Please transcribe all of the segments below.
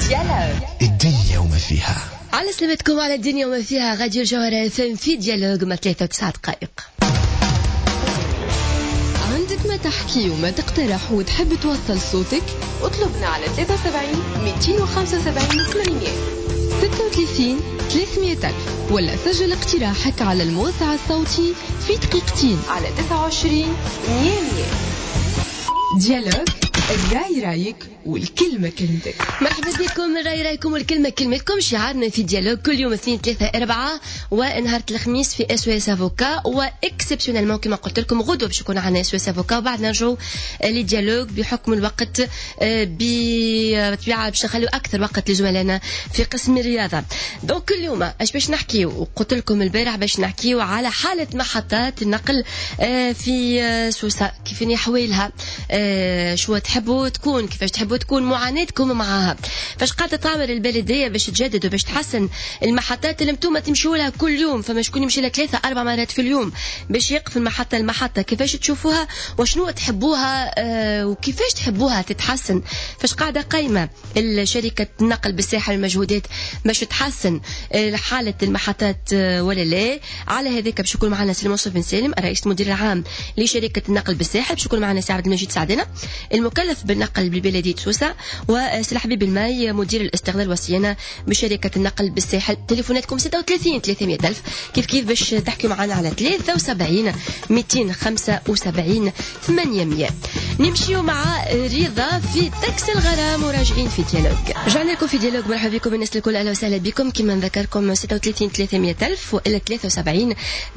الدنيا وما فيها. على سلامتكم على الدنيا وما فيها. راديو الجوهرة FM في ديالوج ما 3 دقائق. عندك ما تحكي وما تقترح وتحب توصل صوتك؟ اطلبنا على 73 275 800 36 300 ولا سجل اقتراحك على الموسع الصوتي في دقيقتين على 29 100. ديالوج، الرأي رايك والكلمة كلمتك. مرحبا بكم. الرأي رايكم والكلمة كلمتكم. شعارنا في ديالوج كل يوم 2 3 4 ونهار الخميس في SOS افوكا، واكسبسيونيلمون كما قلت لكم غدوه باش يكون عندنا SOS افوكا، وبعد نرجعوا لديالوج بحكم الوقت بطبيعه باش نخليو اكثر وقت لزملائنا في قسم الرياضه. دونك كل يوم اش باش نحكيو، وقلت لكم البارح باش نحكيو على حاله محطات النقل في سوسه، كيف احوالها، شو تحبوا تكون، كيفاش تحبوا تكون معاناتكم معها، فاش قاعده تعمل البلديه باش تجدد وباش تحسن المحطات اللي انتم تمشوا لها كل يوم. فما شكون يمشي لها 3-4 مرات في اليوم باش يقف المحطه كيفاش تشوفوها وشنو تحبوها، وكيفاش تحبوها تتحسن. فاش قاعده قايمه الشركه النقل بالساحه المجهودات باش تحسن حاله المحطات ولا لا. على هذاك باش يكون معنا سي منصور بن سالم الرئيس المدير العام لشركه النقل بالساحل، باش يكون معنا سي عبد المجيد سعدنا المكلف بالنقل ببلديه سوسه، وسي حبيب الماي مدير الاستغلال والصيانه بشركه النقل بالساحل. تليفوناتكم 36 300 ألف كيف باش تحكي معنا على 73 275 800. نمشيو مع رضا في تاكسي الغرام وراجعين في ديالوج. رجعنا لكم في ديالوج. مرحبا بكم الناس الكل، اهلا وسهلا بكم. كما نذكركم 36 300 ألف والا 73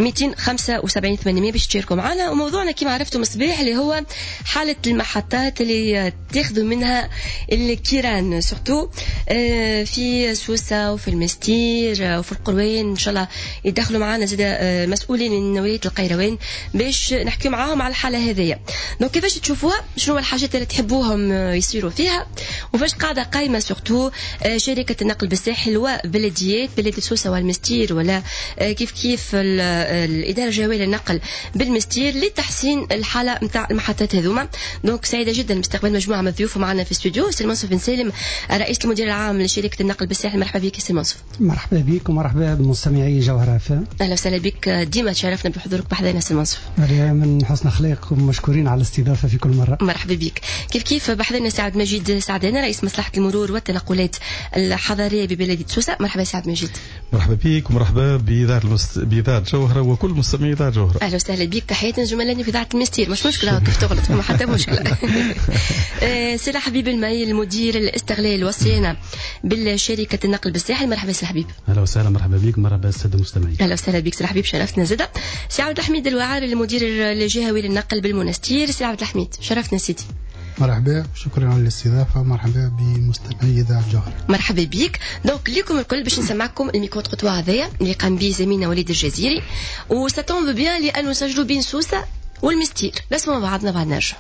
275 800 باش تشاركوا معنا. وموضوعنا كما عرفتم الصباح اللي هو حاله المحطات اللي تاخذوا منها الكيران، سورتو في سوسه وفي المستير وفي القروين. ان شاء الله يدخلوا معنا زاد مسؤولين من ولايه القيروان باش نحكي معاهم على الحاله هذيا. دونك كيفاش تشوفوها، شنو الحاجات اللي تحبوهم يصيروا فيها، وفاش قاعده قايمه سورتو شركه النقل بالساحل وبلديات بلديه سوسه والمستير، ولا كيف الاداره الجويه للنقل بالمستير لتحسين الحاله نتاع المحطات هذوما. دونك سعيده جدا باستقبال مجموعه من الضيوف معنا في الاستوديو. سي منصور بن سالم رئيس المدير العام لشركه النقل بالساحل، مرحبا بك سي منصور. مرحبا بك ومرحبا بمستمعي جوهرة FM. اهلا وسهلا بك، ديما تشرفنا بحضورك بحذانا سي منصور. من حسن اخلاقكم ومشكورين على الاستضافه في كل مره. مرحبا بك. كيف بحذانا سي عبد المجيد سعدنا رئيس مصلحه المرور والتنقلات الحضريه ببلديه سوسه. مرحبا سي عبد المجيد. مرحبا بك ومرحبا بإذاعة جوهرة وكل مستمعي إذاعة جوهرة. اهلا وسهلا بك. تحياتنا زملائنا في إذاعة المستير. مش مشكله كيف تغلط، ما حتى مشكله. سي حبيب الماي المدير الاستغلال والصيانه بالشركه النقل بالساحل. مرحبا سي حبيب. اهلا وسهلا. مرحبا بك. مرحبا الساده المستمعين. اهلا وسهلا بك سي حبيب، شرفتنا زاده. سي عبد الحميد الوعار المدير الجهوي للنقل بالمنستير. سي عبد الحميد شرفتنا سيدي. مرحبا، شكرا على الاستضافه. مرحبا بمستمعي إذاعة جوهرة. مرحبا بك. دونك ليكم الكل باش نسمعكم الميكرو تروتوار هذايا اللي قام به زميلنا وليد الجزيري، وستون بيان لانه نسجلوا بين سوسه والمستير. نسمعوا بعضنا بعد نرجع.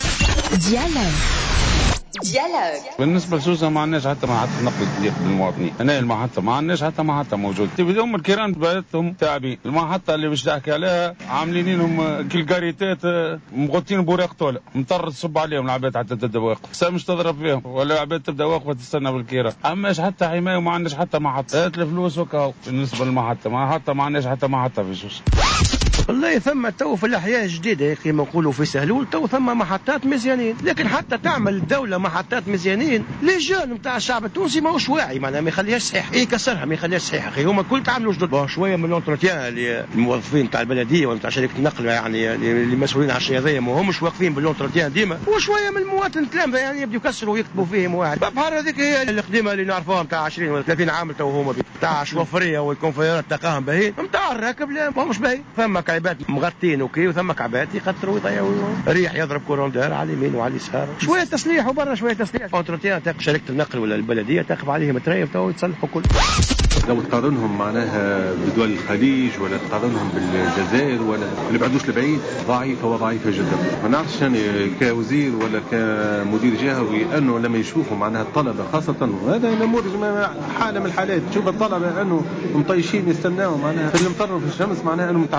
ديالوج. بالنسبه لسوسه ما عندناش حتى محطه نقل تليق بالمواطنين. هنا المحطه ما عندناش حتى محطه موجود. تبدهم الكيران بلادهم تعبين. المحطه اللي باش تحكي عليها عاملين لهم كالكاريتات مغطين بوراق طوله، مطر تصب عليهم العباد حتى تبدا واقفه، مش تضرب فيهم ولا العباد تبدا واقفه تستنى بالكيران. اماش حتى حمايه وما عندناش حتى محطه. هات الفلوس وكاو. بالنسبه للمحطه ما عندناش حتى محطه في سوسه. والله ثم تو في الأحياء الجديدة كما نقولوا في سهلول تو ثم محطات مزيانين، لكن حتى تعمل الدولة محطات مزيانين لجان نتاع الشعب التونسي ماهوش واعي، معناها ما يخليهاش صحيح، يكسرها ما يخليهاش صحيح. اخي هما كل تعملوا جدد شويه من لونتروتيان اللي الموظفين تاع البلديه ولا تاع شركه النقل يعني اللي مسؤولين على الشيء هذايا ما همش واقفين باللونتروتيان ديما، وشويه من المواطن التلامذه يعني يبدوا يكسروا ويكتبوا فيهم واحد. بحال هذيك هي القديمه اللي نعرفوها نتاع 20 ولا 30 عام تو هما تاع الشوفريه والكونفيرات تاعهم باهي، نتاع الراكب لا ماهوش باهي. فما عباد مغطين وكي وثمك عباد يقطروا ويضيعوا ريح يضرب كوروندار على اليمين وعلى اليسار، شويه تصليح وبرا شويه تصليح. اونتروتيان تاع شركه النقل ولا البلديه تاخذ عليهم تريف تو يتصلحوا كل. لو تقارنهم معناها بدول الخليج ولا تقارنهم بالجزائر ولا اللي بعدوش لبعيد ضعيفة جدا. ما نعرفش أنا كوزير ولا كمدير جهوي أنه لما يشوفوا معناها الطلبة خاصة، وهذا نموذج حالة من الحالات، تشوف الطلبة أنه مطيشين يستناوا معناها في المطر وفي الشمس، معناها أنه متعذبين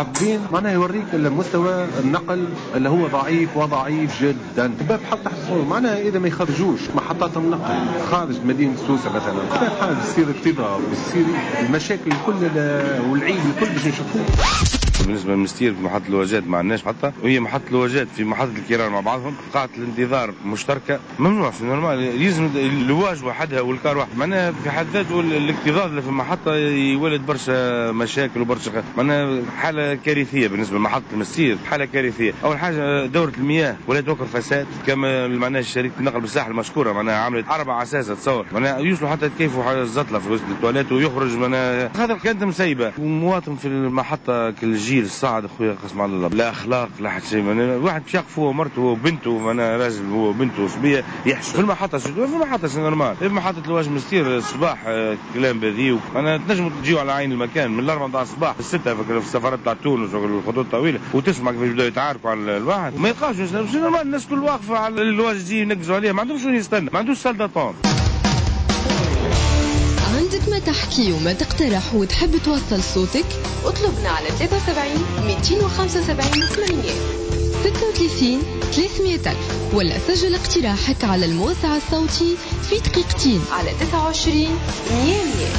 معناها يوريك المستوى النقل اللي هو ضعيف وضعيف جدا. باب حط تحت الصور معناها اذا ما يخرجوش محطات النقل خارج مدينه سوسه مثلا حاجه تصير اكتظاظ وتصير المشاكل الكل والعيب الكل باش نشوفوه. بالنسبه للمستير في محطه الواجات ما عندناش محطه، وهي محطه الواجات في محطه الكيران مع بعضهم قاعه الانتظار مشتركه ممنوع في النورمال، يلزم الواج وحدها والكار واحد. معناها في حد ذاته الاكتظاظ اللي في المحطه يولد برشا مشاكل وبرشا معناها حاله كارثيه بالنسبه لمحطه المستير، حاله كارثيه. اول حاجه دوره المياه ولا توقف فساد كما معناها شركه النقل بالساحل المشكوره معناها عملت 4 عساسه تصور معناها يوصلوا حتى يكيفوا الزطله في وسط التواليت ويخرج معناها خاطر كانت مسيبه. ومواطن في المحطه الجيل الصاعد اخويا قسم على الله لا اخلاق لا حتى شيء. واحد يقف هو ومرته وبنته معناها راجل هو وبنته وصبيه يحشوا في المحطه في المحطه نورمال. في محطه الواج مستير الصباح كلام بذيء انا تنجموا تجيوا على عين المكان من 4 متاع الصباح ل 6 في السفرات تاع تونس والخطوط الطويله وتسمع كيف يبداوا يتعاركوا على الواحد ما يلقاوش نورمال. الناس كل واقفه على الواج دي ينقزوا عليه ما عندهمش وين يستنى ما عندوش سال داتون. عندك ما تحكي وما تقترح وتحب توصل صوتك اطلبنا على 73 275 800 36 300 ألف ولا سجل اقتراحك على الموسع الصوتي في دقيقتين على 29 100.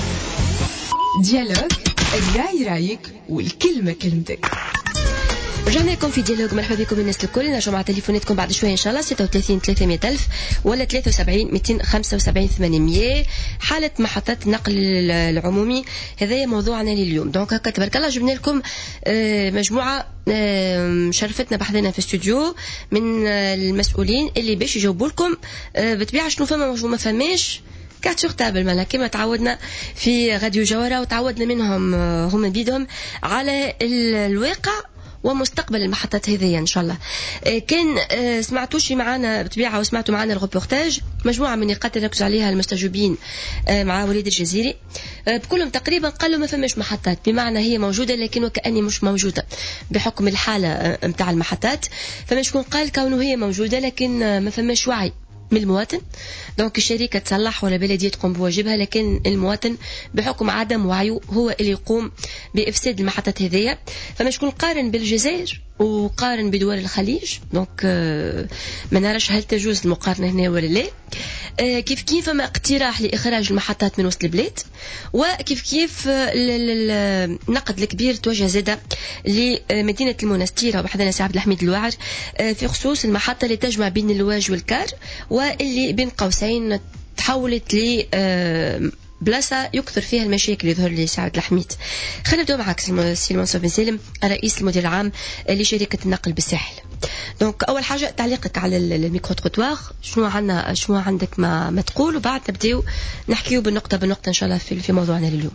ديالوج الرأي رايك والكلمة كلمتك. رجعنا لكم في ديالوج. مرحبا بكم الناس الكل. نرجعوا مع تليفوناتكم بعد شويه ان شاء الله 36 300 ألف ولا 73 275 800. حاله محطات النقل العمومي هذا موضوعنا لليوم. دونك هكا تبارك الله جبنا لكم مجموعه شرفتنا بحضنا في الاستوديو من المسؤولين اللي باش يجاوبوا لكم بطبيعه شنو فما وشنو ما فماش كارت سور تابل مالا كما تعودنا في راديو جوهره وتعودنا منهم هما بيدهم على الواقع ومستقبل المحطات هذه ان شاء الله. كان سمعتوش معنا بطبيعه وسمعتوا معنا الريبورتاج مجموعه من النقاط اللي ركزوا عليها المستجوبين مع وليد الجزيري بكلهم تقريبا قالوا ما فماش محطات بمعنى هي موجوده لكن وكأني مش موجوده بحكم الحاله نتاع المحطات. فما شكون قال كونه هي موجوده لكن ما فماش وعي من المواطن. دونك الشركة تصلح ولا بلدية تقوم بواجبها لكن المواطن بحكم عدم وعيه هو اللي يقوم بإفساد المحطات هذية. فما شكون قارن بالجزائر وقارن بدول الخليج. دونك ما نعرفش هل تجوز المقارنة هنا ولا لا. كيف ما اقتراح لإخراج المحطات من وسط البلاد وكيف النقد الكبير توجه زادة لمدينة المنستيرة وبحضنا سي عبد الحميد الواعر في خصوص المحطة اللي تجمع بين الواج والكار واللي بين قوسين تحولت ل بلاصة يكثر فيها المشاكل يظهر لي سي عبد الحميد. خلينا نبداو معك سي منصور بن سالم رئيس المدير العام لشركة النقل بالساحل. دونك أول حاجة تعليقك على الميكرو تروتوار شنو عندك ما تقول وبعد نبداو نحكيو بالنقطة إن شاء الله في موضوعنا لليوم.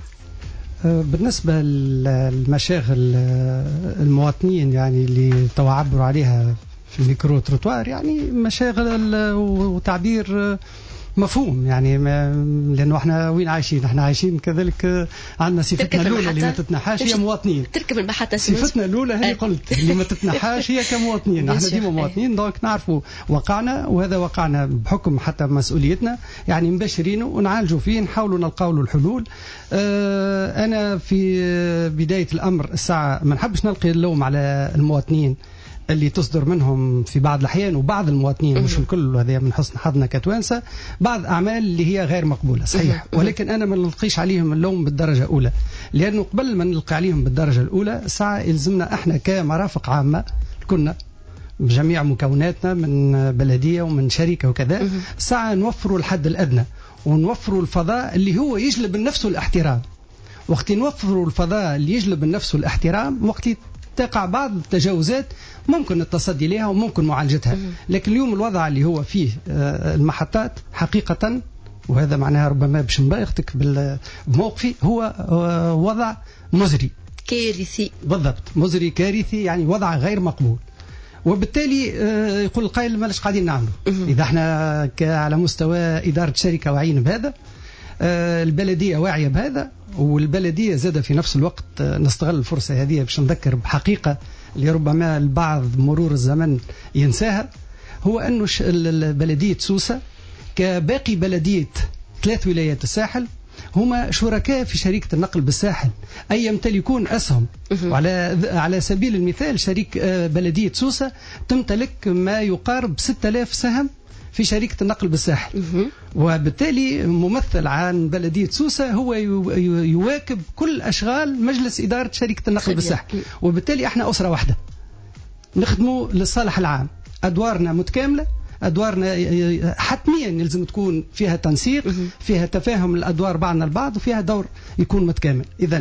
بالنسبة للمشاغل المواطنين يعني اللي تعبروا عليها في الميكرو تروتوار يعني مشاغل وتعبير مفهوم يعني لأنه احنا وين عايشين؟ احنا عايشين كذلك عندنا صفتنا الأولى اللي ما تتنحاش هي مواطنين. تركب المحطة صفتنا الأولى هي قلت اللي ما تتنحاش هي كمواطنين. احنا ديما مواطنين دونك نعرفوا وقعنا وهذا وقعنا بحكم حتى مسؤوليتنا يعني مباشرينه ونعالجوا فيه نحاولوا نلقاو له الحلول. أنا في بداية الأمر الساعة ما نحبش نلقي اللوم على المواطنين اللي تصدر منهم في بعض الأحيان وبعض المواطنين مش الكل هذا من حسن حظنا كتوانسة بعض أعمال اللي هي غير مقبولة صحيح ولكن أنا ما نلقيش عليهم اللوم بالدرجة الأولى لأنه قبل ما نلقي عليهم بالدرجة الأولى ساعة يلزمنا إحنا كمرافق عامة كنا بجميع مكوناتنا من بلدية ومن شركة وكذا ساعة نوفروا الحد الأدنى ونوفروا الفضاء اللي هو يجلب النفس الاحترام. وقت نوفروا الفضاء اللي يجلب النفس الاحترام وقت تقع بعض التجاوزات ممكن التصدي لها وممكن معالجتها. لكن اليوم الوضع اللي هو فيه المحطات حقيقة وهذا معناها ربما باش نبالغتك بموقفي هو وضع مزري كارثي. بالضبط مزري كارثي يعني وضع غير مقبول. وبالتالي يقول القائل مالاش قاعدين نعمله إذا احنا على مستوى إدارة شركة واعيين بهذا البلدية واعية بهذا والبلدية زاد في نفس الوقت نستغل الفرصة هذه باش نذكر بحقيقة اللي ربما البعض مرور الزمن ينساها هو أنه بلدية سوسة كباقي بلدية 3 ولايات الساحل هما شركاء في شركة النقل بالساحل، أي يمتلكون أسهم. على سبيل المثال شريك بلدية سوسة تمتلك ما يقارب 6000 سهم في شركة النقل بالساحل، وبالتالي ممثل عن بلدية سوسة هو يواكب كل أشغال مجلس إدارة شركة النقل بالساحل، وبالتالي احنا أسرة واحدة نخدموا للصالح العام. أدوارنا متكاملة، أدوارنا حتميا يلزم تكون فيها تنسيق، فيها تفاهم الأدوار بعضنا البعض، وفيها دور يكون متكامل. إذن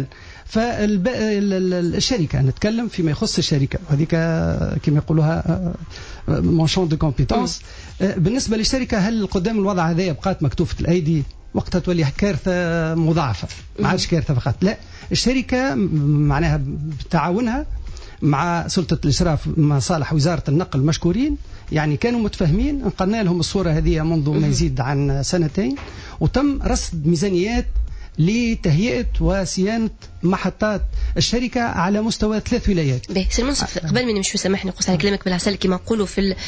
فالشركة نتكلم فيما يخص الشركة، وهذيك كما يقولوها مون شون دو كومبيتونس. بالنسبة للشركة، هل قدام الوضع هذا بقات مكتوفة الأيدي وقتها تولي كارثة مضاعفة؟ ما عادش كارثة فقط، لا، الشركة معناها بتعاونها مع سلطة الإشراف مصالح وزارة النقل مشكورين، يعني كانوا متفاهمين. انقلنا لهم الصورة هذه منذ ما يزيد عن 2 سنين، وتم رصد ميزانيات لتهيئة وصيانة محطات الشركة على مستوى 3 ولايات. سي المنصف، قبل ما نمشي سامحني قص على كلامك بالعسل كما نقولوا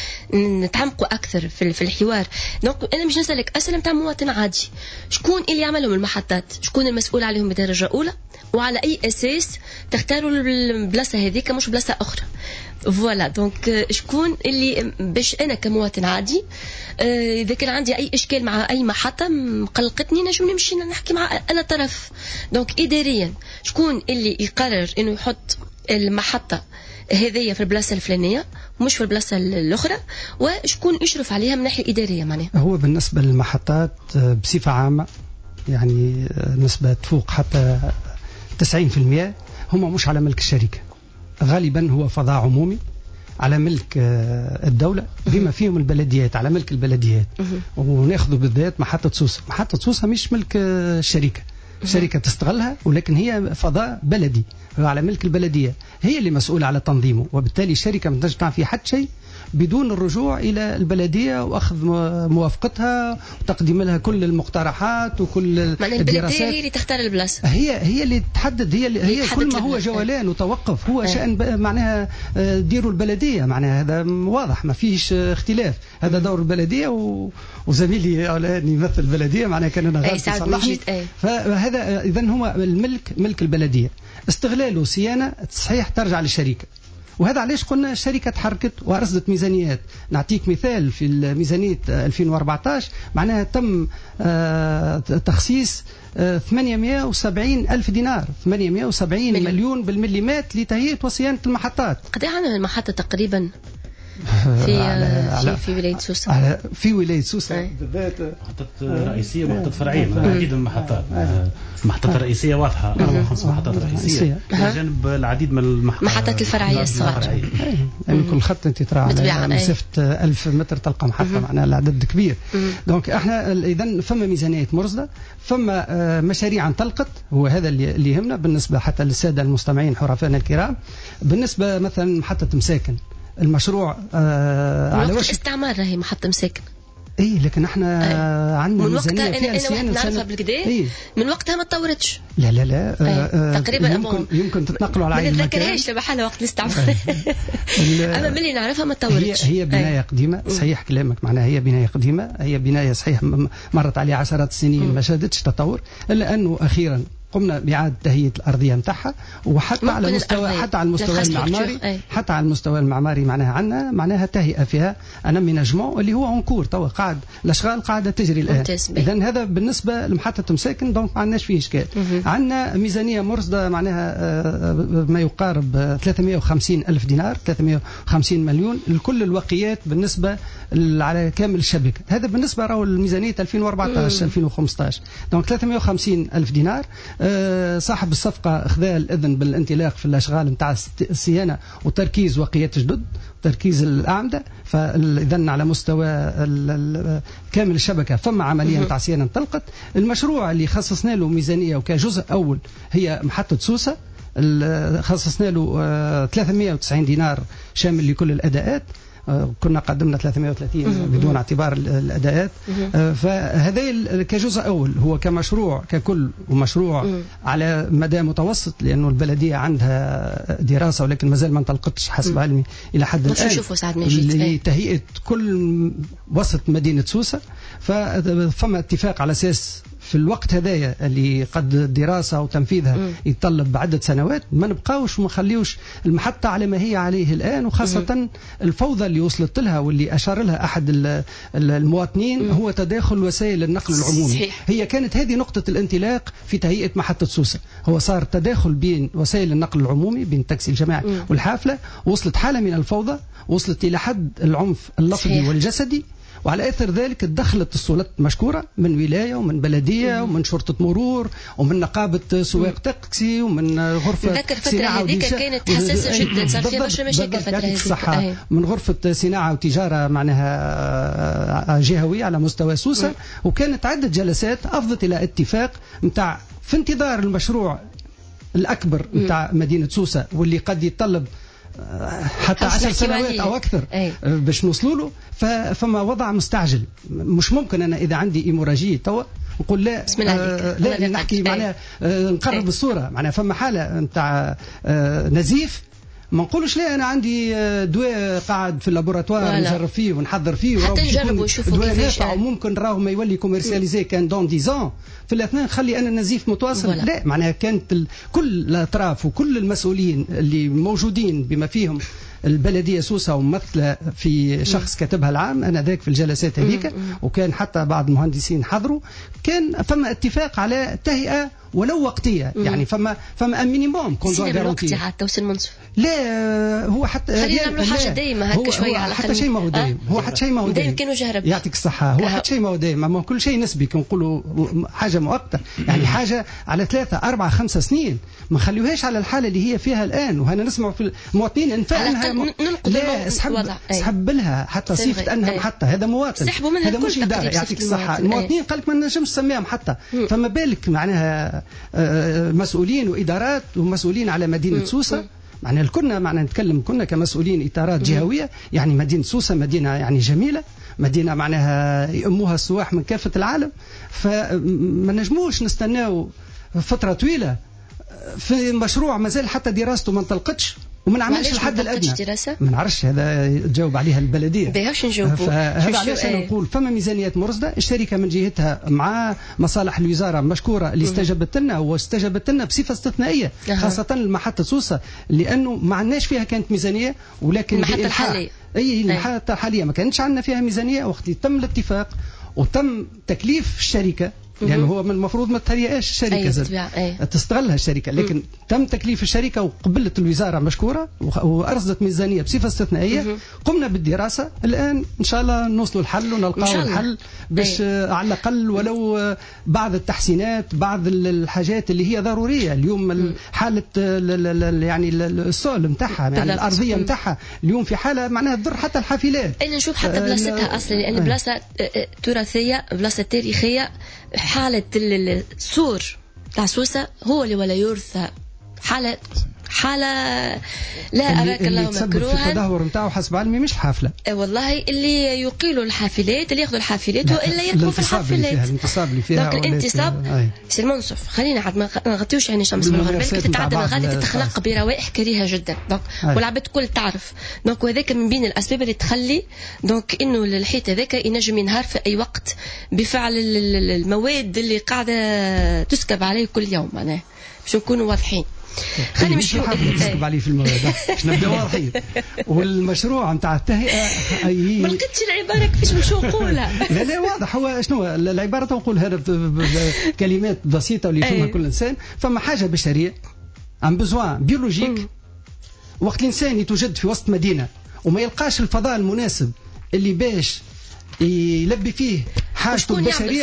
نتعمقوا أكثر في الحوار. دونك أنا مش نسألك أسئلة نتاع مواطن عادي، شكون اللي يعملهم المحطات؟ شكون المسؤول عليهم بدرجة أولى؟ وعلى أي أساس تختاروا البلاصة هذيك مش بلاصة أخرى؟ فوالا، دونك شكون اللي باش أنا كمواطن عادي إذا كان عندي أي إشكال مع أي محطة مقلقتني نجم نمشي نحكي مع أنا طرف. دونك إداريا شكون اللي يقرر إنه يحط المحطة هذية في البلاصة الفلانية مش في البلاصة الأخرى، وشكون يشرف عليها من ناحية إدارية؟ معناها هو بالنسبة للمحطات بصفة عامة يعني نسبة تفوق حتى 90% هم مش على ملك الشركة، غالبا هو فضاء عمومي على ملك الدولة، بما فيهم البلديات على ملك البلديات. وناخذ بالذات محطة سوسة. محطة سوسة مش ملك الشركة، الشركة تستغلها، ولكن هي فضاء بلدي على ملك البلدية، هي اللي مسؤولة على تنظيمه. وبالتالي الشركة ما تنجم تعمل فيه حد شيء بدون الرجوع إلى البلدية وأخذ موافقتها وتقديم لها كل المقترحات وكل الدراسات. هي اللي تختار البلاصة، هي اللي تحدد، هي كل ما هو جولان وتوقف هو شأن معناها ديروا البلدية، معناها هذا واضح ما فيش اختلاف، هذا دور البلدية. وزميلي الآن يمثل البلدية معناها كان أنا غلط صلحني. فهذا إذن هو الملك ملك البلدية، استغلاله صيانة صحيح ترجع للشركة. وهذا علاش قلنا الشركة تحركت ورصدت ميزانيات. نعطيك مثال، في الميزانية 2014 معناها تم تخصيص 870 ألف دينار، 870 مليون بالمليمات لتهيئة وصيانة المحطات. قد ايه عندنا المحطة تقريبا في ولاية سوسة؟ في ولاية سوسة بالذات محطة رئيسية ومحطة فرعية، العديد من المحطات. المحطة الرئيسية واضحة 4 5 محطات رئيسية بجانب العديد من المحطات الفرعية الصغار. يعني كل خط انت ترى على مسافة 1000 متر تلقى محطة، معناها العدد كبير. دونك احنا اذا فما ميزانيات مرصدة، فما مشاريع انطلقت، هو هذا اللي يهمنا بالنسبة حتى للسادة المستمعين حرفائنا الكرام. بالنسبة مثلا محطة مساكن، المشروع على وشك استعمار، راهي محطة مساكن. اي لكن احنا عندنا ميزانية فيها الصيانة نعرفها بالكدا، من وقتها ما تطورتش. لا تقريبا يمكن تتنقلوا على عين ما نتذكرهاش بحالها وقت الاستعمار. اما ملي نعرفها ما تطورتش. هي بناية قديمة، صحيح كلامك، معناها هي بناية قديمة، هي بناية صحيح مرت عليها عشرات السنين ما شهدتش تطور، الا انه اخيرا قمنا بإعادة تهيئة الأرضية متاعها، وحتى على مستوى حتى على المستوى المعماري معناها معناها تهيئة فيها أنا ميناجمون اللي هو أنكور توا قاعد الأشغال قاعدة تجري الآن. إذن هذا بالنسبة لمحطة مساكن، دونك ما عندناش فيه إشكال. عندنا ميزانية مرصدة معناها ما يقارب 350 ألف دينار، 350 مليون لكل الوقيات بالنسبة على كامل الشبكة. هذا بالنسبة راهو الميزانية 2014 2015، دونك 350 ألف دينار. صاحب الصفقة أخذ الإذن بالانطلاق في الأشغال نتاع الصيانة وتركيز وقيات جدد، تركيز الأعمدة. فإذن على مستوى كامل الشبكة فما عملية نتاع صيانة انطلقت. المشروع اللي خصصنا له ميزانية وكجزء أول هي محطة سوسة، خصصنا له 390 دينار شامل لكل الأداءات، كنا قدمنا 330 بدون اعتبار الأداءات. فهذا كجزء أول هو كمشروع ككل، ومشروع على مدى متوسط، لأنه البلدية عندها دراسة ولكن مازال ما انطلقتش حسب علمي إلى حد الآن لتهيئة كل وسط مدينة سوسة. فما اتفاق على أساس في الوقت هذايا اللي قد الدراسة وتنفيذها يتطلب بعدة سنوات ما نبقاوش وما نخليوش المحطة على ما هي عليه الآن، وخاصة الفوضى اللي وصلت لها واللي أشار لها أحد المواطنين هو تداخل وسائل النقل العمومي. صحيح. هي كانت هذه نقطة الانطلاق في تهيئة محطة سوسة، هو صار تداخل بين وسائل النقل العمومي بين التاكسي الجماعي والحافلة، وصلت حالة من الفوضى، وصلت إلى حد العنف اللفظي والجسدي، وعلى أثر ذلك تدخلت السلطات مشكورة من ولاية ومن بلدية ومن شرطة مرور ومن نقابة سواق تاكسي ومن غرفة ذاك الفترة هذيك كانت حساسة جدا، صار فيها برشا مشاكل الفترة هذيك من غرفة صناعة وتجارة معناها جهوية على مستوى سوسة. وكانت عدة جلسات أفضت إلى اتفاق متاع في انتظار المشروع الأكبر متاع مدينة سوسة واللي قد يتطلب حتى 10 سنوات أو أكثر باش نوصلوا له. فما وضع مستعجل، مش ممكن أنا إذا عندي إيموراجية توا نقول لا لا نحكي معناها نقرب الصورة، معناها فما حالة نتاع نزيف ما نقولش لا انا عندي دواء قاعد في اللابوراتوار نجرب فيه ونحضر فيه حتى نجرب ونشوفوا كيفاش وممكن راهو ما يولي كوميرسياليزي كان دون 10 في الاثنين خلي انا النزيف متواصل. لا معناها كانت كل الاطراف وكل المسؤولين اللي موجودين بما فيهم البلدية سوسة وممثلة في شخص كتبها العام أنا ذاك في الجلسات هذيك، وكان حتى بعض المهندسين حضروا، كان فما اتفاق على تهيئة ولو وقتية. يعني فما مينيموم كوندو جارانتي حتى وصل منصف. لا هو حتى خلينا نعملوا حاجة دايمة هكا شوية على حتى شيء ما هو دايم، هو حتى شيء ما هو دايم كانوا جهرب يعطيك الصحة. هو حتى شيء ما هو دايم، ما كل شيء نسبي. كنقولوا حاجة مؤقتة يعني حاجة على 3 4 5 سنين، ما نخليوهاش على الحالة اللي هي فيها الآن. وهنا نسمع في المواطنين انفعلها لا اسحب لها حتى صيفة أنها محطة، هذا مواطن، هذا مش إدارة. يعطيك الصحة. المواطنين قال لك ما نجمش نسميها محطة، فما بالك معناها مسؤولين وإدارات ومسؤولين على مدينة سوسة. معناها كنا نتكلم كنا كمسؤولين إطارات جهوية. يعني مدينة سوسة مدينة يعني جميلة، مدينة معناها يأموها السواح من كافة العالم، فما نجموش نستناو فترة طويلة في مشروع مازال حتى دراسته ما انطلقتش وما نعملش الحد الادنى. ما نعرفش، هذا تجاوب عليها البلديه. باش نجاوبوا. فهذا علاش انا نقول فما ميزانيات مرصده، الشركه من جهتها مع مصالح الوزاره مشكوره اللي استجابت لنا واستجابت لنا بصفه استثنائيه، خاصه المحطه سوسه لانه ما عندناش فيها كانت ميزانيه، ولكن المحطه الحاليه المحطه الحاليه ما كانتش عندنا فيها ميزانيه. وقت تم الاتفاق وتم تكليف الشركه، يعني هو من المفروض ما تهيئاش الشركة تستغلها الشركة، لكن تم تكليف الشركة وقبلت الوزارة مشكورة وأرصدت ميزانية بصفة استثنائية. قمنا بالدراسة، الآن إن شاء الله نوصلوا الحل ونلقاو الحل باش على الأقل ولو بعض التحسينات، بعض الحاجات اللي هي ضرورية اليوم. حالة يعني السول متاعها يعني الأرضية متاعها اليوم في حالة معناها تضر حتى الحافلات. أنا نشوف حتى بلاصتها أصلا لأن بلاصة تراثية، بلاصة تاريخية. حالة السور تاع سوسة هو اللي ولا يرثى، حالة لا أراك الله مكروها. في التدهور نتاعو حسب علمي مش حافلة والله اللي يقيلوا الحافلات، اللي ياخذوا الحافلات وإلا يدخلوا في الحافلات. الانتصاب اللي فيها الانتصاب سي المنصف. خلينا عاد ما نغطيوش يعني شمس المغرب تتعدى مغادي تتخلق بروائح كريهة جدا. دونك والعباد الكل تعرف. دونك وهذاك من بين الأسباب اللي تخلي دونك إنه الحيط هذاك ينجم ينهار في أي وقت بفعل المواد اللي قاعدة تسكب عليه كل يوم. معناه باش نكونوا واضحين. خلينا مش نسكب عليه في المواد باش نبدا واضحين. والمشروع نتاع التهيئه ما لقيتش العباره كيفاش باش نقولها. لا واضح. هو شنو العباره تنقول هذا كلمات بسيطه واللي يفهمها كل انسان. فما حاجه بشريه ان بزوان بيولوجيك. وقت الانسان يتوجد في وسط مدينه وما يلقاش الفضاء المناسب اللي باش يلبي فيه حاجته البشريه،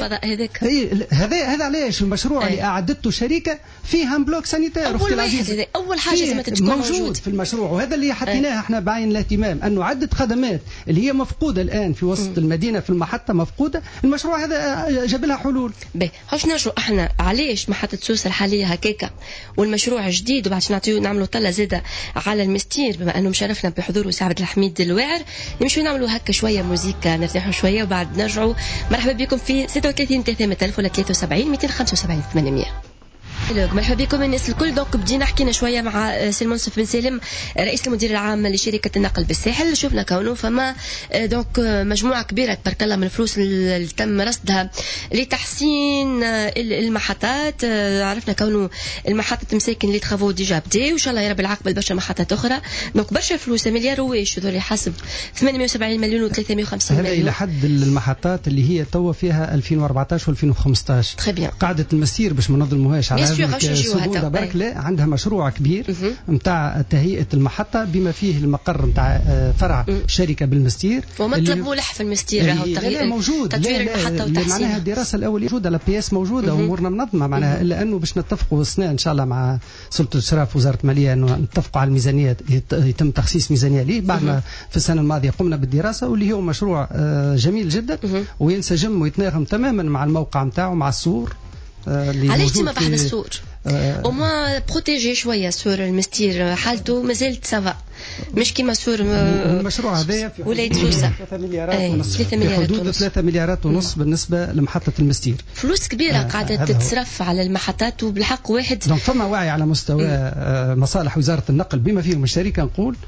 هذا علاش المشروع اللي اعدته شركه فيها بلوك سانيتير. اول حاجه لازم تكون موجود في المشروع، وهذا اللي حطيناه احنا بعين الاهتمام انه عده خدمات اللي هي مفقوده الان في وسط المدينه في المحطه مفقوده. المشروع هذا جاب لها حلول. هاش نرجعوا احنا علاش محطه سوسه الحاليه هكاكا والمشروع جديد، وبعد نعملوا طله زاده على المستير بما انه مشرفنا بحضور وسي عبد الحميد الواعر. نمشيو نعملوا هكا شويه موزيكا نرتاحوا شويه وبعد نرجعوا. مرحبا بكم في 36 300 ولا 73 275 800. مرحبا بكم الناس الكل. دونك بدينا حكينا شويه مع سي منصف بن سالم رئيس المدير العام لشركه النقل بالساحل. شفنا كونه فما دونك مجموعه كبيره تبارك الله من الفلوس اللي تم رصدها لتحسين المحطات. عرفنا كونه المحطه مساكن اللي تخافوا ديجا بدي وان شاء الله يا رب العقبه برشا محطات اخرى. دونك برشا فلوس مليار واش هذول حسب 870 مليون و350 مليون. هذا الى حد المحطات اللي هي توا فيها 2014 و2015 تري بيان. قاعده المسير باش ما نظلموهاش على سبوده برك. لا عندها مشروع كبير نتاع تهيئه المحطه بما فيه المقر نتاع فرع شركه بالمستير. ومطلب ملح في المستير راهو موجود. تطوير المحطه وتحسينها. معناها الدراسه الاوليه موجوده، لا بي اس موجوده، امورنا منظمه معناها. الا انه باش نتفقوا السنه ان شاء الله مع سلطه الاشراف وزاره الماليه انه نتفقوا على الميزانيه، يتم تخصيص ميزانيه ليه بعد ما في السنه الماضيه قمنا بالدراسه، واللي هو مشروع جميل جدا وينسجم ويتناغم تماما مع الموقع نتاعو مع السور. علاش ما بعد السور وما بروتيجي شويه سور المستير حالته مازالت سافا مش كيما سور المشروع هذايا في ولاية سوسة 3 مليارات ونص، في حدود 3 مليارات ونص بالنسبه لمحطه المستير. فلوس كبيره قاعده تتصرف على المحطات وبالحق واحد. دونك فما وعي على مستوى مصالح وزاره النقل بما فيهم الشركه نقول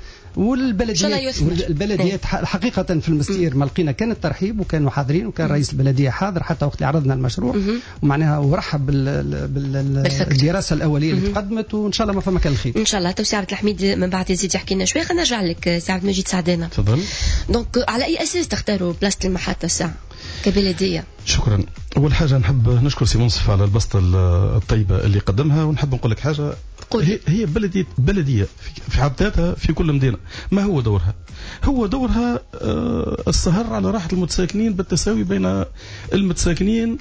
والبلديات حقيقة في المستير ما لقينا كان الترحيب وكانوا حاضرين وكان رئيس البلدية حاضر حتى وقت اللي عرضنا المشروع ومعناها ورحب بالدراسة الأولية اللي تقدمت وإن شاء الله ما فما كان الخير. إن شاء الله. تو سي عبد الحميد من بعد يزيد يحكي لنا شوية. خلينا نرجع لك سي عبد المجيد سعدانة. تفضل. دونك على أي أساس تختاروا بلاصة المحطة الساعة كبلدية؟ شكرا. أول حاجة نحب نشكر سي منصف على البسطة الطيبة اللي قدمها، ونحب نقول لك حاجة. هي بلدية في حد ذاتها في كل مدينة. ما هو دورها؟ هو دورها السهر على راحة المتساكنين بالتساوي بين المتساكنين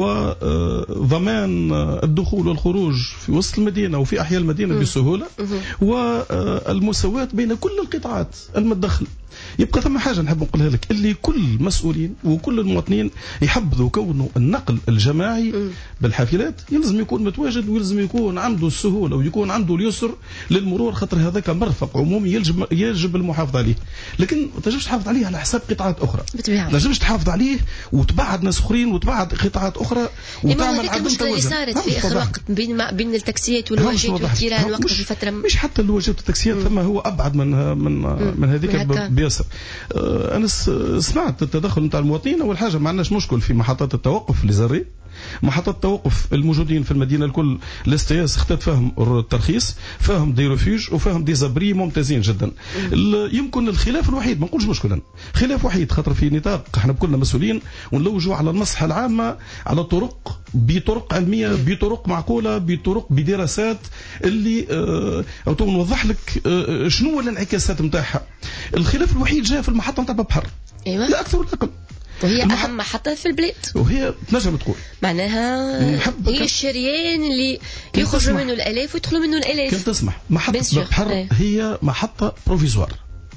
وضمان الدخول والخروج في وسط المدينة وفي أحياء المدينة بسهولة، والمساواة بين كل القطاعات المتدخل. يبقى ثم حاجة نحب نقولها لك، اللي كل مسؤولين وكل المواطنين يحبذوا كونه النقل الجماعي بالحافلات يلزم يكون متواجد ويلزم يكون عنده السهولة ويكون عنده اليسر للمرور، خاطر هذاك مرفق عمومي يجب المحافظة عليه. لكن ما تنجمش تحافظ عليه على حساب قطاعات أخرى. ما تنجمش تحافظ عليه وتبعد ناس آخرين وتبعد قطاعات أخرى وتعمل عدم المشكلة اللي صارت في آخر وقت بين التكسيات والواجهات والكيران وقت في فترة مش حتى الواجهات والتكسيات ثم هو أبعد من هذيك بياسر. أنا سمعت التدخل نتاع المواطنين. أول حاجة ما عندناش مشكل في محطات التوقف اللي زري، محطات التوقف الموجودين في المدينة الكل الاستياس اختت فهم الترخيص، فهم دي ريفوج وفهم دي زبري ممتازين جدا. يمكن الخلاف الوحيد ما نقولش مشكلا، خلاف وحيد خاطر في نطاق احنا بكلنا مسؤولين ونلوجوا على المصلحة العامة على طرق بطرق علمية بطرق معقولة بطرق بدراسات اللي أو نوضح لك شنو الانعكاسات نتاعها. الخلاف الوحيد جاء في المحطة نتاع بحر. أيوة. لا أكثر ولا أقل. وهي أهم محطة في البلاد. وهي تنجم تقول معناها هي الشريان اللي يخرجوا منه الآلاف ويدخلوا منه الآلاف. كنت تسمح محطة بحر هي محطة بروفيزوار.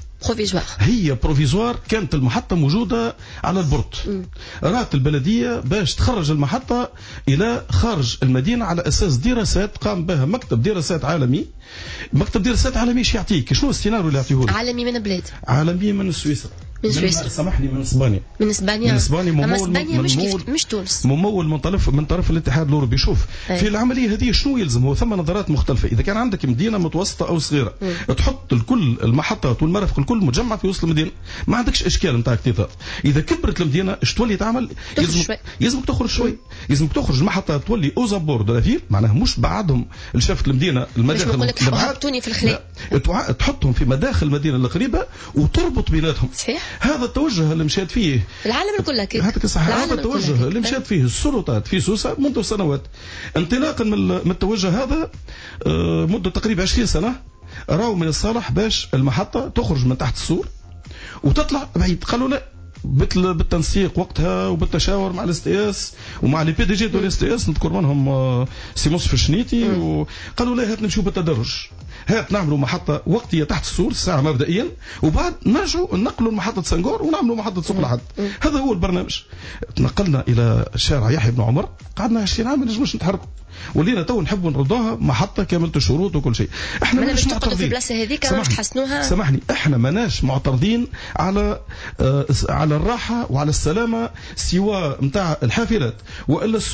هي بروفيزوار. كانت المحطة موجودة على البورت. رات البلدية باش تخرج المحطة إلى خارج المدينة على أساس دراسات قام بها مكتب دراسات عالمي. مكتب دراسات عالمي ايش يعطيك؟ شنو السيناريو اللي يعطيه لك؟ عالمي من بلاد. عالمي من سويسرا. سامحني من اسبانيا. من اسبانيا ممول مش تونس. ممول من طرف الاتحاد الاوروبي. شوف في العمليه هذه شنو يلزم؟ هو ثم نظرات مختلفه. اذا كان عندك مدينه متوسطه او صغيره تحط الكل المحطات والمرافق الكل مجمع في وسط المدينه ما عندكش اشكال نتاع اكتظاظ. اذا كبرت المدينه ايش تولي تعمل؟ يلزمك تخرج شوي. يلزمك تخرج المحطه تولي اوزابور دو لافيل معناها مش بعدهم لشافت المدينه المداخل حطوني في الخلاء تحطهم في مداخل المدينه القريبه وتربط بيناتهم. صحيح. هذا التوجه اللي مشات فيه العالم الكل هكاك. هذا التوجه اللي مشات فيه السلطات في سوسة منذ سنوات. انطلاقا من التوجه هذا مدة تقريبا 20 سنة راوا من الصالح باش المحطة تخرج من تحت السور وتطلع بعيد. قالوا لا بالتنسيق وقتها وبالتشاور مع الاستياس ومع لي بي دي جي دو الاستياس نذكر منهم سي منصف الشنيتي وقالوا لا هات نمشيو بالتدرج. هات نعملوا محطة وقتية تحت السور الساعة مبدئيا وبعد نرجعوا ننقلوا محطة سنغور ونعملوا محطة سوق الحد. هذا هو البرنامج. تنقلنا إلى شارع يحيى بن عمر قعدنا 20 عام ما نجموش نتحركوا ولينا تو نحبوا نردوها محطة كاملة الشروط وكل شيء. احنا ماناش معترضين في البلاصة هذيك باش تحسنوها. سامحني احنا ماناش معترضين على الراحة وعلى السلامة سواء نتاع الحافلات والا السواق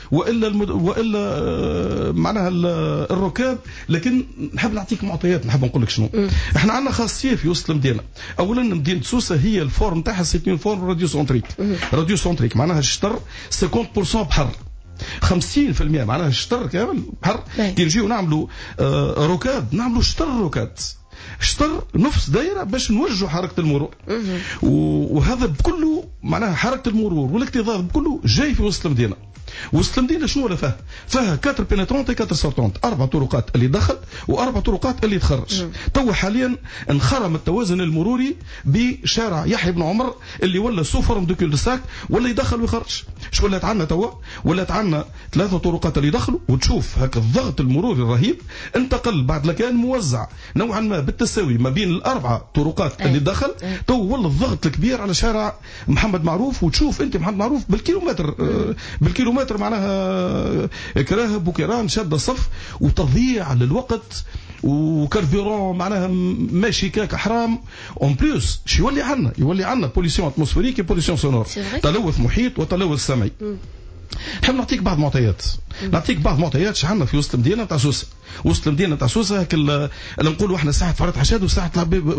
والا معناها الركاب. لكن نحب نعطيك معطيات، نحب نقول لك شنو. احنا عندنا خاصيه في وسط المدينه. اولا مدينه سوسه هي الفورم تاعها سي اون فورم راديو سونتريك. راديو سونتريك معناها الشطر 50% بحر، 50% معناها الشطر كامل بحر. كي نجيو نعملوا ركاد، نعملوا شطر ركاد، شطر نفس دايره باش نوجهوا حركه المرور. وهذا بكله معناها حركه المرور والاكتظاظ بكله جاي في وسط المدينه. وسط المدينه شنو ولا فيها 4 بيناترونت و 4 سورتونت، 4 طرقات اللي دخل و4 طرقات اللي تخرج. توا حاليا انخرم التوازن المروري بشارع يحيى بن عمر اللي ولا سو فورم دو كول ساك، ولا يدخل ويخرج. اش ولات عندنا توا؟ ولات عندنا 3 طرقات اللي يدخلوا، وتشوف هكا الضغط المروري الرهيب انتقل بعد لكان موزع نوعا ما بالتساوي ما بين ال4 طرقات اللي دخل. تو ولا الضغط الكبير على شارع محمد معروف، وتشوف انت محمد معروف بالكيلومتر معناها كراهب وكيران شاده الصف، وتضييع للوقت وكاربيرون معناها ماشي كاك حرام. اون بلوس شو يولي عندنا بوليسيون اتموسفيريك وبوليسيون سونور، تلوث محيط وتلوث سمعي. نحب نعطيك بعض معطيات شحالنا في وسط المدينه تاع سوسه. وسط المدينه تاع سوسه هاك اللي نقولوا احنا ساحه فرات عشاد وساحه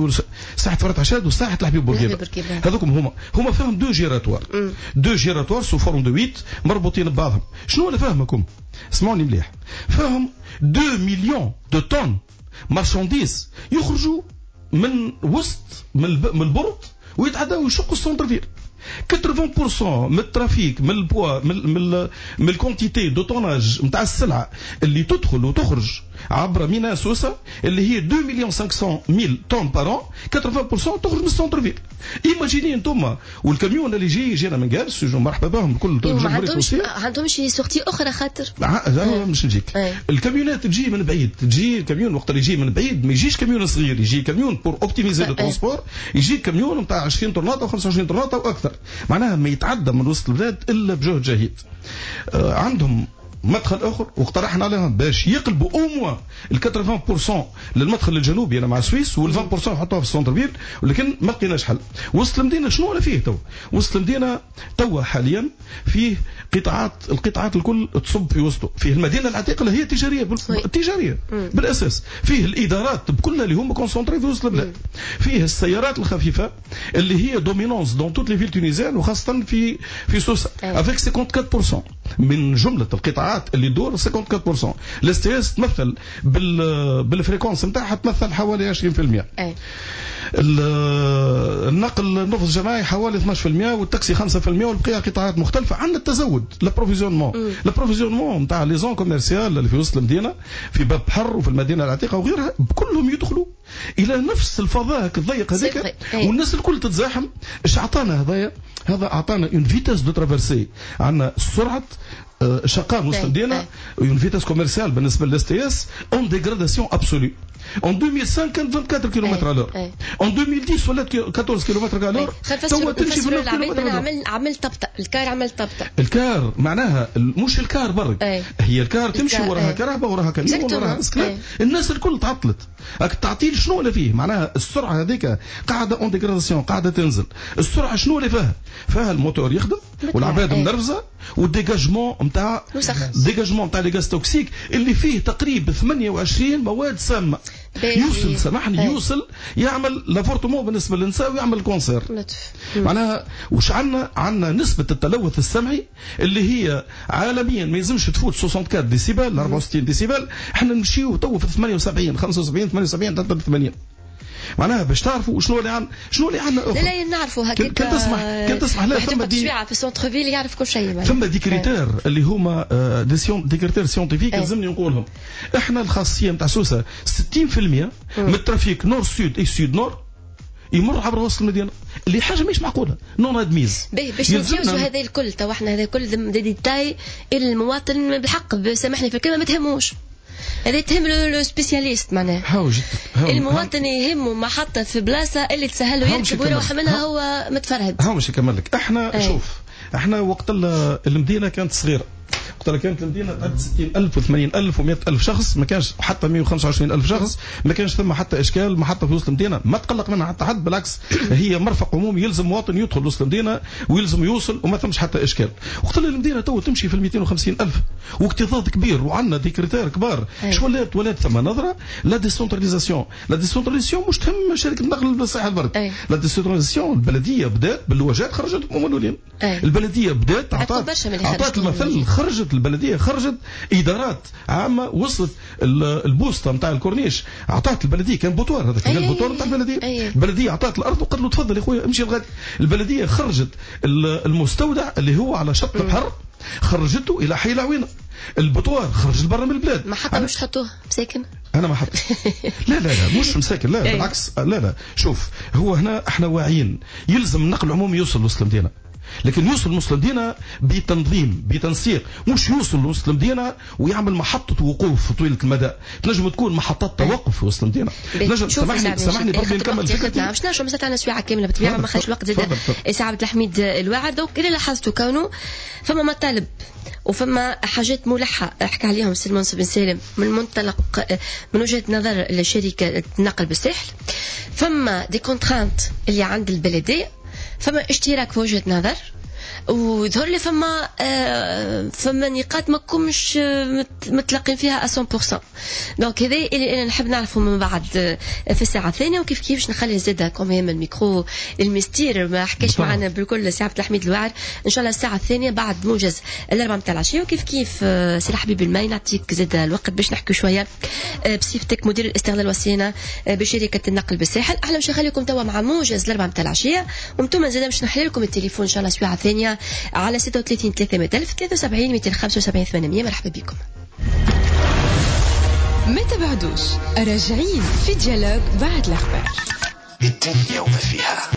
الحبيب بورقيبه. هذوكم هما فيهم دو جيراتوار سو فورم دو 8 مربوطين ببعضهم. شنو اللي فاهمكم؟ اسمعوني مليح. فاهم 2 مليون دو طن مارشانديز يخرجوا من وسط من البرد ويتعداو يشقوا السونتر فيل. 80% من الترافيك من البوا من الكونتيتي دو طوناج نتاع السلعه اللي تدخل وتخرج عبر ميناء سوسه اللي هي 2,500,000 طن بارون، 80% تخرج من السونتر فيل. ايماجيني انتم والكاميون اللي يجينا من قال سجون مرحبا بهم بكل الجمهوريه التونسيه. عندهمش سورتي اخرى خاطر مش نجيك. الكاميونات تجي من بعيد، تجي الكاميون وقت اللي يجي من بعيد ما يجيش كاميون صغير، يجي كاميون بور اوبتيميزي لو ترونسبور، يجي كاميون نتاع 20 طرناطه و 25 طرناطه واكثر، معناها ما يتعدى من وسط البلاد الا بجهد جهيد. عندهم مدخل اخر واقترحنا عليهم باش يقلبوا او موا ال 80% للمدخل الجنوبي انا مع سويس وال 20% يحطوها في السونتر فيل، ولكن ما لقيناش حل. وسط المدينه شنو ولا فيه تو؟ وسط المدينه توا حاليا فيه القطاعات الكل تصب في وسطه. فيه المدينه العتيقه اللي هي تجاريه بالاساس، فيه الادارات بكلها اللي هم كونسونطري في وسط البلاد، فيه السيارات الخفيفه اللي هي دومينونس دون توت لي فيل تونيزيان وخاصه في سوسه افيك 54% من جمله القطاعات اللي تدور 54%. الاس تي اس تمثل بالفريكونس نتاعها تمثل حوالي 20%. النقل النفط الجماعي حوالي 12% والتاكسي 5% والبقيه قطاعات مختلفه. عندنا التزود الابروفيزيونمون نتاع لي زون كوميرسيال اللي في وسط المدينه في باب بحر وفي المدينه العتيقه وغيرها كلهم يدخلوا الى نفس الفضاء الضيق هذاك والناس الكل تتزاحم. ايش اعطانا هذا اعطانا اون فيتاس دو ترافيرسي، عندنا سرعه شقام وسط المدينه اون فيتاس كوميرسيال بالنسبه للاس تي اس اون ديغراداسيون ابسولو. En 2005 كانت 24 كيلومتر على لور، en 2010 ولات 14 كيلومتر على لور. توا تمشي في 9 كيلومتر على لور. عمل طبطه الكار، عمل طبطه الكار معناها مش الكار برك، هي الكار تمشي وراها كرهبه وراها كمين وراها اسكلات. الناس الكل تعطلت. التعطيل شنو اللي فيه؟ معناها السرعه هذيك قاعده اون ديغراداسيون، قاعده تنزل. السرعه شنو اللي فيها الموتور يخدم والعباد منرفزه والديجاجمون نتاع لي غاز توكسيك اللي فيه تقريبا 28 مواد سامه. يوصل سامحني يوصل يعمل لافورتمون بالنسبه للنساء ويعمل كونسير. معناها واش عندنا نسبه التلوث السمعي اللي هي عالميا ما يلزمش تفوت 64 ديسيبل 64 ديسيبل، احنا نمشيو تو في 78 75 78 83. معناها باش تعرفوا شنو اللي عندنا لا نعرفوا هكاك. كنت تسمح لا ثم تشويعه في السونتر فيل يعرف كل شيء. ثم دي كريتير اللي هما دي كريتير سيونتيفيك لازمني نقولهم. احنا الخاصيه نتاع سوسه 60% من الترافيك نور سود اي سود نور يمر عبر وسط المدينه اللي حاجه مش معقوله نون ادميز. باش نتجاوزوا هذا الكل تو احنا هذا كل دي ديتاي المواطن بالحق سامحني في الكلمه ما تهموش، هذا تهم لو سبيسياليست معناها. المواطن يهمه محطة في بلاصة اللي تسهل له يركب ويروح منها هو متفرهد. مش يكمل لك. احنا شوف احنا وقت المدينة كانت صغيرة، وقت كانت المدينه تعد 60,000 و80,000 و100,000 شخص، ما كانش حتى 125,000 شخص، ما كانش ثم حتى اشكال. محطه في وسط المدينه ما تقلق منها حتى حد، بالعكس هي مرفق عمومي يلزم مواطن يدخل وسط المدينه ويلزم يوصل وما ثمش حتى اشكال. وقت المدينه تو تمشي في 250,000 واكتظاظ كبير وعندنا دي كريتير كبار. شو ولات ثم نظره لا ديسونتراليزاسيون. لا ديسونتراليزاسيون مش تهم شركه نقل بالصحه البرد. لا ديسونتراليزاسيون البلديه بدات باللواجات خرجت ممولين. البلديه بدات اعطت المثل، خرجت البلديه خرجت ادارات عامه وصلت البوسطه نتاع الكورنيش اعطت البلديه كان بوتوار، هذا كان البوتوار نتاع البلديه. البلديه اعطت الارض وقالت له تفضل يا خويا امشي لغد. البلديه خرجت المستودع اللي هو على شط البحر خرجته الى حي العوينه. البطوار خرج برا من البلاد. ما حتى مش حطوه مساكن. انا ما حط لا مش مساكن، لا بالعكس. لا شوف، هو هنا احنا واعيين يلزم النقل العمومي يوصل لوسط المدينه، لكن يوصل لوسط المدينه بتنظيم بتنسيق، مش يوصل لوسط المدينه ويعمل محطه وقوف طويله المدى. تنجم تكون محطات توقف في وسط المدينه. نجم سامحني بربي نكمل فكرتي. باش نعرفوا مساتنا سويعه كامله بالطبيعه ما خاش الوقت زاد. سي عبد الحميد الواعر. دونك اللي لاحظتوا كونه فما مطالب وفما حاجات ملحة حكى عليهم السي المنصف بن سالم من منطلق من وجهة نظر الشركة النقل بالساحل. فما دي كونترانت اللي عند البلدية، فما اشتراك في وجهة نظر، ويظهر لي فما نقاط ما كومش متلقين فيها 100%. دونك هذا اللي انا نحب نعرفه من بعد في الساعه الثانيه. وكيف باش نخلي زاده كمان الميكرو المستير ما حكاش معنا بالكل سي عبد الحميد الواعر ان شاء الله الساعه الثانيه بعد موجز الاربعه نتاع العشيه. وكيف سي الحبيب الماي نعطيك زاده الوقت باش نحكي شويه بصفتك مدير الاستغلال والصيانه بشركه النقل بالساحل. احنا مش نخليكم توا مع موجز الاربعه نتاع العشيه، وانتم زاده باش نحل لكم التليفون ان شاء الله الساعه الثانيه على 36 300,000 73 275 800. مرحبا بكم. ما تبعدوش، راجعين في ديالوج بعد الأخبار. الدنيا وما فيها.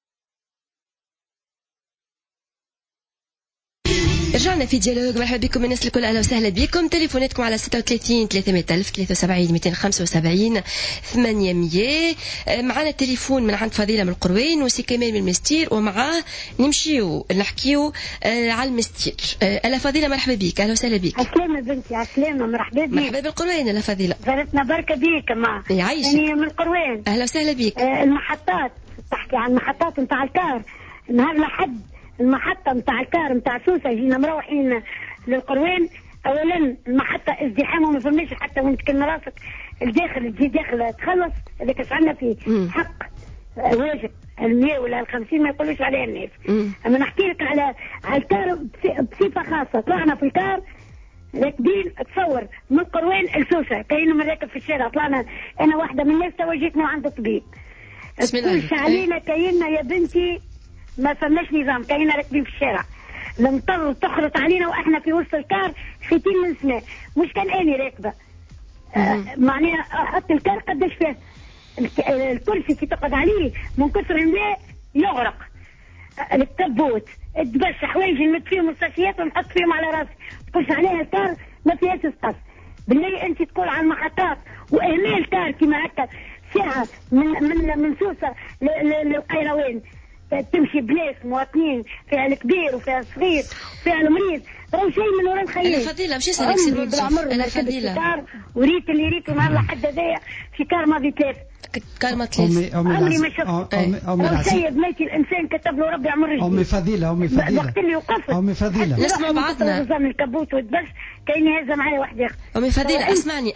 رجعنا في ديالوج. مرحبا بكم الناس الكل، اهلا وسهلا بكم. تليفوناتكم على 36 300,000 73 275 800. معنا التليفون من عند فضيله من القروين وسي كمال من المستير، ومعاه نمشيو نحكيو على المستير. الا فضيله مرحبا بك، اهلا وسهلا بك. عسلامة بنتي، عسلامة، مرحبا بك. مرحبا بالقروين الا فضيله. زارتنا بركه بيك ما يعيشك. يعني من القروين. اهلا وسهلا بك. المحطات، تحكي عن المحطات نتاع الكار. نهار لحد المحطة نتاع الكار نتاع سوسة جينا مروحين للقروين. أولا المحطة ازدحام وما فماش حتى وين تكن راسك الداخل تجي داخل تخلص اللي كسعنا فيه حق واجب 100 ولا 50 ما يقولوش عليها الناس. أما نحكي لك على الكار بصفة خاصة. طلعنا في الكار راكبين، تصور من قروين لسوسة كاين من راكب في الشارع. طلعنا أنا واحدة من الناس توجيتنا عند الطبيب. تقولش علينا كايننا يا بنتي ما فماش نظام، كاينة راكبين في الشارع. المطر تخرط علينا واحنا في وسط الكار خيتين من السماء. مش كان اني راكبه معناها احط الكار قداش فيه الكرسي كي تقعد عليه من كثر الماء يغرق. الكبوت الدبش حوايج نمد فيهم مستشفيات ونحط فيهم على راسي. تقولش عليها الكار ما فيهاش سقف. بالله انت تقول على المحطات واهمال الكار كيما هكا ساعه من سوسه للقيروان تمشي بلاس مواطنين فيها الكبير وفيها الصغير وفيها المريض. راهو شيء من وراء الخيال. انا فضيله مش اسالك سي المنصف. انا فضيله وريت اللي ريته نهار لحد هذايا في كار ماضي ثلاث. كار ما ثلاث عمري ما شفت. راهو سيد ميت الانسان كتب له ربي عمر رجلي. امي فضيله وقت اللي وقفت امي فضيله نسمع بعضنا. نظام الكبوت والدبش كاين هذا معايا واحد اخر. امي فضيله اسمعني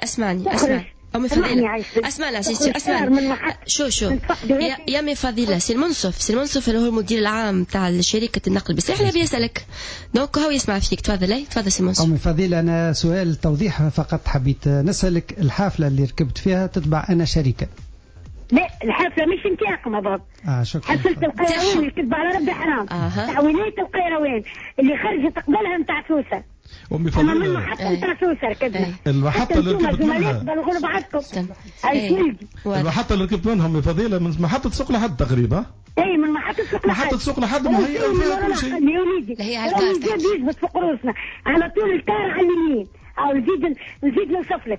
أمي فضيلة اسمع سيستي اسمع شو يا أمي فضيلة سي المنصف اللي هو المدير العام تاع شركة النقل بالساحل بيسألك دونك هو يسمع فيك. تفضل سي المنصف. أمي فضيلة أنا سؤال توضيح فقط حبيت نسألك. الحافلة اللي ركبت فيها تتبع أنا شركة؟ لا الحافلة مش نتاعكم يا بابا. شكرا. حفلة القيروان اللي تتبع على ربي حرام تاع ولاية القيروان اللي خرجت قبلها نتاع سوسة. أمي فضيلة منه حتى نتاع سوسة ركبنا. المحطة اللي ركبت منها بلغوا بعضكم. المحطة اللي ركبت منها أمي فضيلة من محطة سوق لحد تقريبا. اي من محطة سوق لحد مهيئة فيها كل شيء. يا وليدي هي هالكار يثبت في قروسنا على طول الكار على اليمين. او نزيد نوصف لك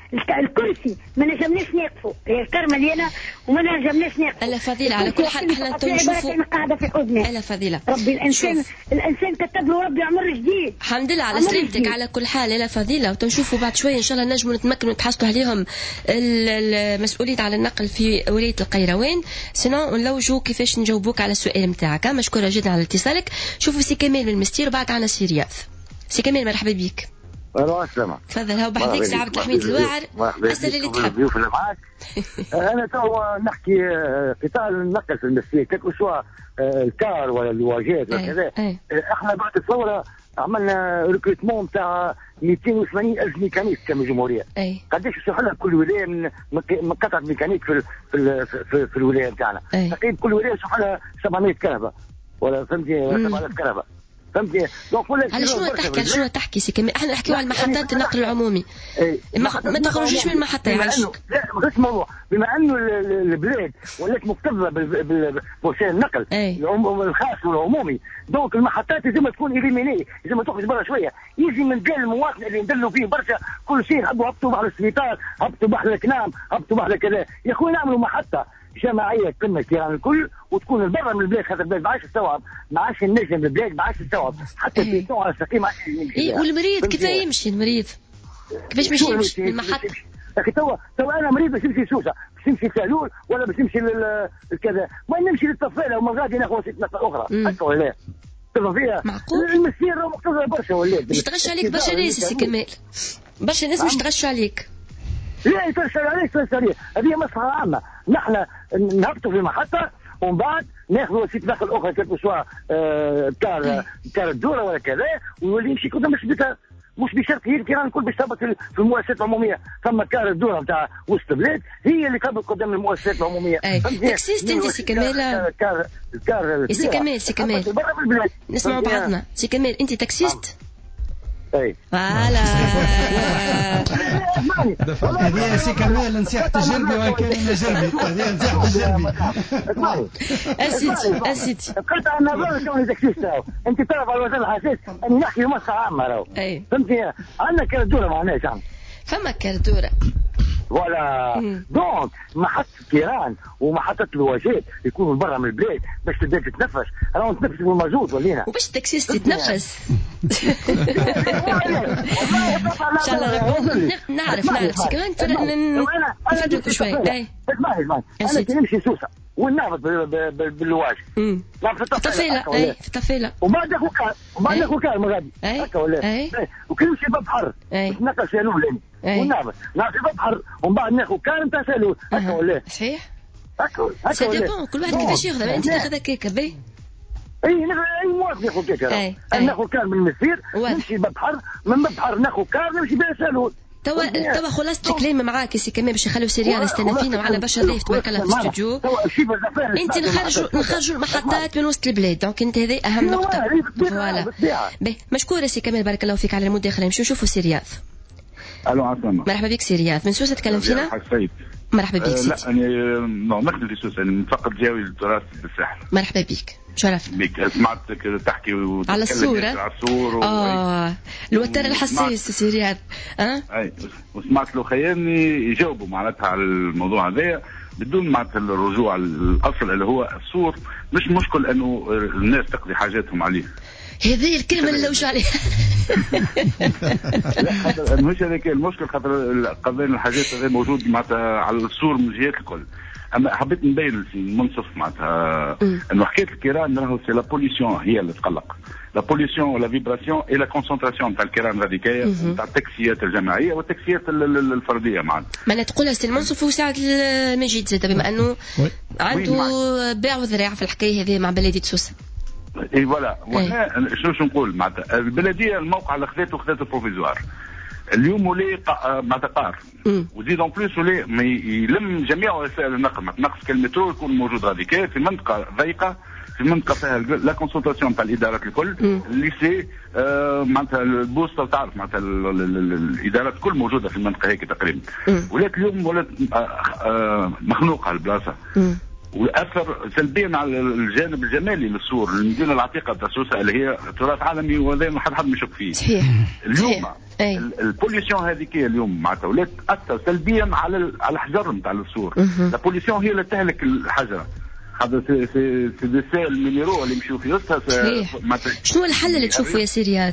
الكرسي ما نجمناش نقفوا، الكار مليانه وما نجمناش نقفوا. الا فضيله على كل حال احنا نشوفوا قاعده في حضني. الا فضيله ربي الانسان كتب له ربي عمر جديد. الحمد لله على سلامتك على كل حال. الا فضيله وتنشوفوا بعد شويه ان شاء الله نجموا نتمكنوا نتحصلوا عليهم المسؤولين على النقل في ولايه القيروان. سينو نلوجوا كيفاش نجاوبوك على السؤال نتاعك. مشكوره جدا على اتصالك. شوفوا سي كمال من المستير وبعد عنا سي رياض. سي كمال مرحبا بك. السلام. تفضل. هاو بحذاك سي عبد الحميد الواعر. اسال اللي تحب. الضيوف اللي معاك. انا تو نحكي قطاع النقل في المسير كيف سواء الكار ولا الواجهات وكذا. احنا بعد الثوره عملنا ريكروتمون تاع 280 ألف ميكانيك كم جمهوريه. قداش يصح لها كل ولايه من قطعه ميكانيك في الولايه نتاعنا. تقريبا كل ولايه يصح لها 700 كهرباء ولا فهمتي 7000 كهرباء. فهمتي دونك ولا على شنو تحكي سي كمال؟ احنا نحكيو على المحطات النقل العمومي. ما تخرجوش من المحطه يعيشك. لا مش موضوع. بما انه البلاد ولات مكتظه بوسائل النقل الخاص والعمومي، دونك المحطات لازم تكون إليميني، لازم تخرج برا شويه. يجي من قال المواطن اللي ندلوا فيه برشا كل شيء هبطوا بحر السبيطار، هبطوا بحر الكنام، هبطوا بحر كذا. يا اخوي نعملوا محطه جماعيه تم الكيران الكل وتكون برا من البلاد، خاطر البلاد ما عادش تستوعب، ما عادش النجم البلاد ما عادش تستوعب، حتى البيتون على السقيم ما عادش يمشي. والمريض كيف يمشي المريض؟ كيفاش باش يمشي من المحطه؟ لكن تو انا مريض باش نمشي لسوسه، باش نمشي لسالول ولا باش نمشي لكذا، ما نمشي للطفيله وما غادي ناخذ وسيله نقل اخرى. هكا ولا تبغى فيها معقول؟ المسير راه مقتضى برشا ولا باش تغش عليك برشا ناس سي كمال. برشا ناس باش تغش عليك. لا يترشى عليك ترشى. هذه مصلحه عامه. نحن نهبطوا في المحطه ومن بعد ناخذوا وسيله نقل اخرى كيف سواء كار الدوره ولا كذا، ويولي يمشي قدام السبيطار. مش بشرط هي الكيران الكل باش تهبط في المؤسسات العموميه. ثم كار الدوره نتاع وسط البلاد هي اللي تهبط قدام المؤسسات العموميه. تاكسيست انت سي كمال. سي كمال نسمعوا بعضنا. سي كمال انت تاكسيست؟ اي فوالا. هذه سي كمال نصيحة الجربي وان كان جربي. هذه نصيحة الجربي. اسيدي قلت انا نظن شلون تاكسيست. انت تعرف على وزن الحساس اني نحكي مصلحه عامه راهو. فهمتي عندنا كاردوره معناها شعب. فما كاردوره ولا دونك محطة كيران ومحطة الواجهات يكونوا برا من البلاد باش تبدا تتنفس. راهو نتنفس بالمازوت ولينا. وباش التاكسيست يتنفس. ان شاء الله نعرف كمان نفرقوا شوي. اسمعني انا كي نمشي سوسه ونهبط بالواجه في الطفيله. في الطفيله وبعد ناخذ كار من غادي هكا ولا وكي نمشي ببحر نتنقل سالول ونهبط ناخذ ببحر ومن بعد ناخذ كار نتاع سالول هكا ولا صحيح. هكا سي ديبون كل واحد كيفاش ياخذها. انت تاخذها كيكه باهي. اي مواطن ياخذ كيكه. ناخذ كار من المسير نمشي ببحر من ببحر ناخذ كار نمشي بها سالول. توا خلصت الكلام معاك سي كمال باش نخليو سيريال يستنى فينا وعلى برشا ضيف تبارك الله في الاستوديو. انت نخرجوا المحطات من وسط البلاد. دونك انت هذه اهم نقطه. فوالا باهي. مشكوره سي كمال بارك الله فيك على المداخله. نمشيو نشوفوا سيريال. الو عسلامة. مرحبا بك سيريال من سوسه تكلم فينا. مرحبا بك سيدي. لا انا نخدم في سوسه فقط جاوي التراث بالساحل. مرحبا بك شرف بك. سمعتك تحكي على الصورة. على الصور الوتر الحساس سيريال. اي وسمعت له خيالني يجاوبوا معناتها على الموضوع هذا بدون معناتها الرجوع الاصل اللي هو الصور. مش مشكل انه الناس تقضي حاجاتهم عليه. هذه الكلمة اللي لوش عليها. لا مش هذاك المشكل خاطر قضينا الحاجات هذه موجود معناتها على الصور من الجهات الكل. اما حبيت نبين المنصف معناتها انه حكايه الكيران راهو سي لا بوليسيون هي اللي تقلق. لا بوليسيون ولا فيبراسيون اي لا كونسنتراسيون تاع الكيران الراديكيه تاع التاكسيات الجماعيه والتاكسيات الفرديه معناتها. معناتها تقولها سي المنصف وسعد المجيد زاد بما انه عنده باع وذراع في الحكايه هذه مع بلديه سوسه. اي فوالا. وانا شنو نقول معناتها البلديه الموقع اللي خذاته بروفيزوار اليوم ولي معناتها قار وزيد اون بليس ولي يلم جميع وسائل النقل. معناتها نقص كالمترو يكون موجود غاديكا في منطقه ضيقه، في منطقه فيها لا كونسلطاسيون تاع الادارات الكل. الليسي معناتها البوسطه تعرف معناتها الادارات الكل موجوده في المنطقه هيك تقريبا. ولات اليوم ولات مخنوقه البلاصه. واثر سلبيا على الجانب الجمالي للسور. المدينه العتيقه تاع سوسه اللي هي تراث عالمي وهذا ما حد ما يشك فيه. صحيح. اليوم البوليسيون هذيك اليوم معناتها ولات تاثر سلبيا على الحجر نتاع السور. البوليسيون هي اللي تهلك الحجره. هذا في دي المينيرو اللي يمشيو في وسطها. شنو الحل اللي تشوفوا يا سيريات؟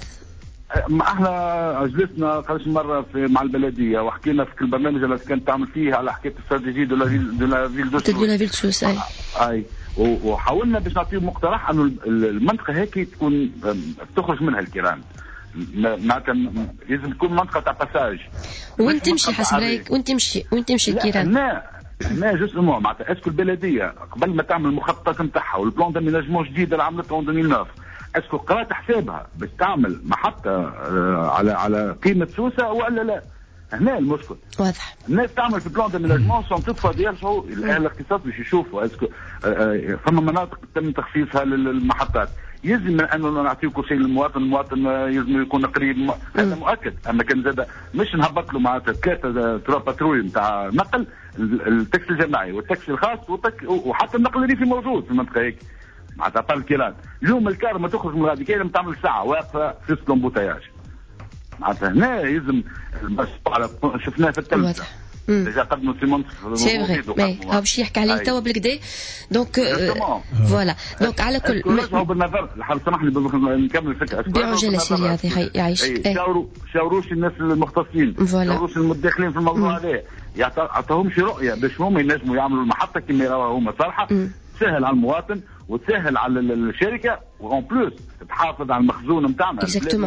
احنا جلسنا قبل مره مع البلديه وحكينا في كل برنامج اللي كانت تعمل فيه على حكايه استراتيجيه دو لا فيل دو سوس. اي وحاولنا باش نعطيهم مقترح انه المنطقه هيك تكون تخرج منها الكيران. معناتها لازم تكون منطقه تاع باساج وين تمشي حسب رايك. وين تمشي الكيران. لا جوست معناتها اسكو البلديه قبل ما تعمل المخطط نتاعها والبلان داميناجمون جديد اللي عملته 2009 اسكو قرات حسابها باش تعمل محطه على قيمه سوسه ولا لا؟ هنا المشكل. واضح. الناس تعمل في بلان داميناجمون سون تدفع يرجعوا الاهل الاقتصاد باش يشوفوا اسكو فما مناطق تم تخصيصها للمحطات. يلزم انه نعطيو كل شيء للمواطن، المواطن يلزم يكون قريب، هذا مؤكد. اما كان زاد مش نهبط له معناتها 3 باتروي نتاع نقل، التاكسي الجماعي والتاكسي الخاص وحتى النقل اللي في موجود في المنطقه هيك معناتها طال الكيران. اليوم الكار ما تخرج من غادي كاين تعمل ساعه واقفه في وسط الامبوتاياج. معناتها هنا يلزم على شفناه في التلفزه ديجا قدموا سيمون سي فري هاو باش يحكي عليه توا بالكدا. دونك فوالا دونك على كل هو بالنظر الحال سامحني نكمل الفكره بعجاله سيريات يعيش شاوروش الناس المختصين، شاوروش المتداخلين في الموضوع هذا، يعطوهمش رؤيه باش هم ينجموا يعملوا المحطه كما يراوها هما صراحه تسهل على المواطن وتسهل على الشركه وان بلوس تحافظ على المخزون نتاعنا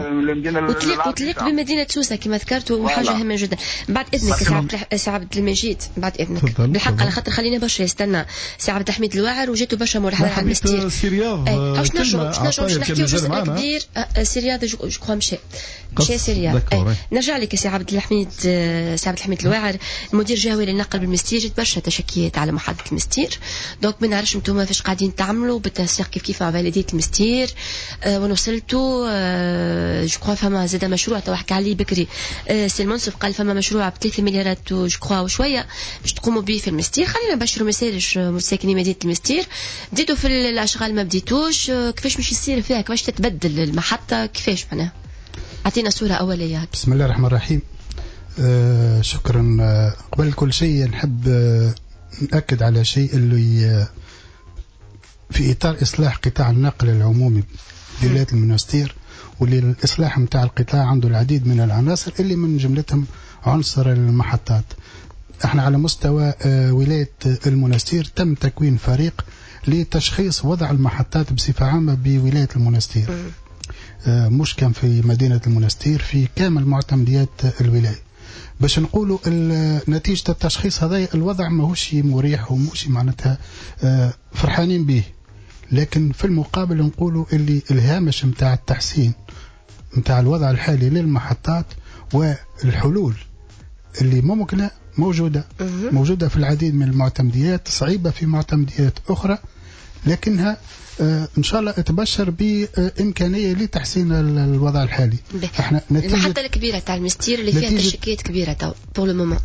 وتليق بمدينه سوسه كما ذكرت وحاجه هامه جدا. بعد اذنك سي عبد المجيد بعد اذنك بالحق على خاطر خلينا برشا يستنى سي عبد الحميد الواعر وجيتو برشا مرحله على المستير سي رياض. باش نرجعوا نحكيو جزء كبير سي رياض جو كخوا مشى سي رياض. نرجع لك سي عبد الحميد الواعر المدير الجهوي للنقل بالمستير. جات برشا تشكيات على محطه المستير. دونك ما نعرفش نتوما فاش قاعدين تعملوا بالتنسيق كيف فاليدية المستير ونوصلتوا جو كخوا فما زاد مشروع تو حكى عليه بكري سي المنصف قال فما مشروع ب3 مليارات جو كخوا وشويه باش تقوموا به في المستير. خلينا نبشروا مساج ساكنين مدينه المستير. بديتوا في الاشغال ما بديتوش كيفاش باش يصير فيها كيفاش تتبدل المحطه كيفاش معناها اعطينا صوره اوليه. بسم الله الرحمن الرحيم. شكرا. قبل كل شيء نحب نأكد على شيء اللي في إطار إصلاح قطاع النقل العمومي بولاية المنستير، واللي الإصلاح متاع القطاع عنده العديد من العناصر اللي من جملتهم عنصر المحطات. احنا على مستوى ولاية المنستير تم تكوين فريق لتشخيص وضع المحطات بصفة عامة بولاية المنستير، مش كان في مدينة المنستير، في كامل معتمديات الولاية، باش نقولوا نتيجة التشخيص هذا الوضع ماهوش مريح ومش معناتها فرحانين به. لكن في المقابل نقولوا اللي الهامش متاع التحسين متاع الوضع الحالي للمحطات والحلول اللي ممكنة موجودة في العديد من المعتمديات، صعيبة في معتمديات أخرى، لكنها إن شاء الله تبشر بإمكانية لتحسين الوضع الحالي. احنا المحطة الكبيرة تاع المستير اللي فيها تشكيات كبيرة تو بور لو مومون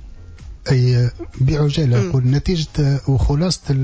أي بعجالة أقول نتيجة وخلاصة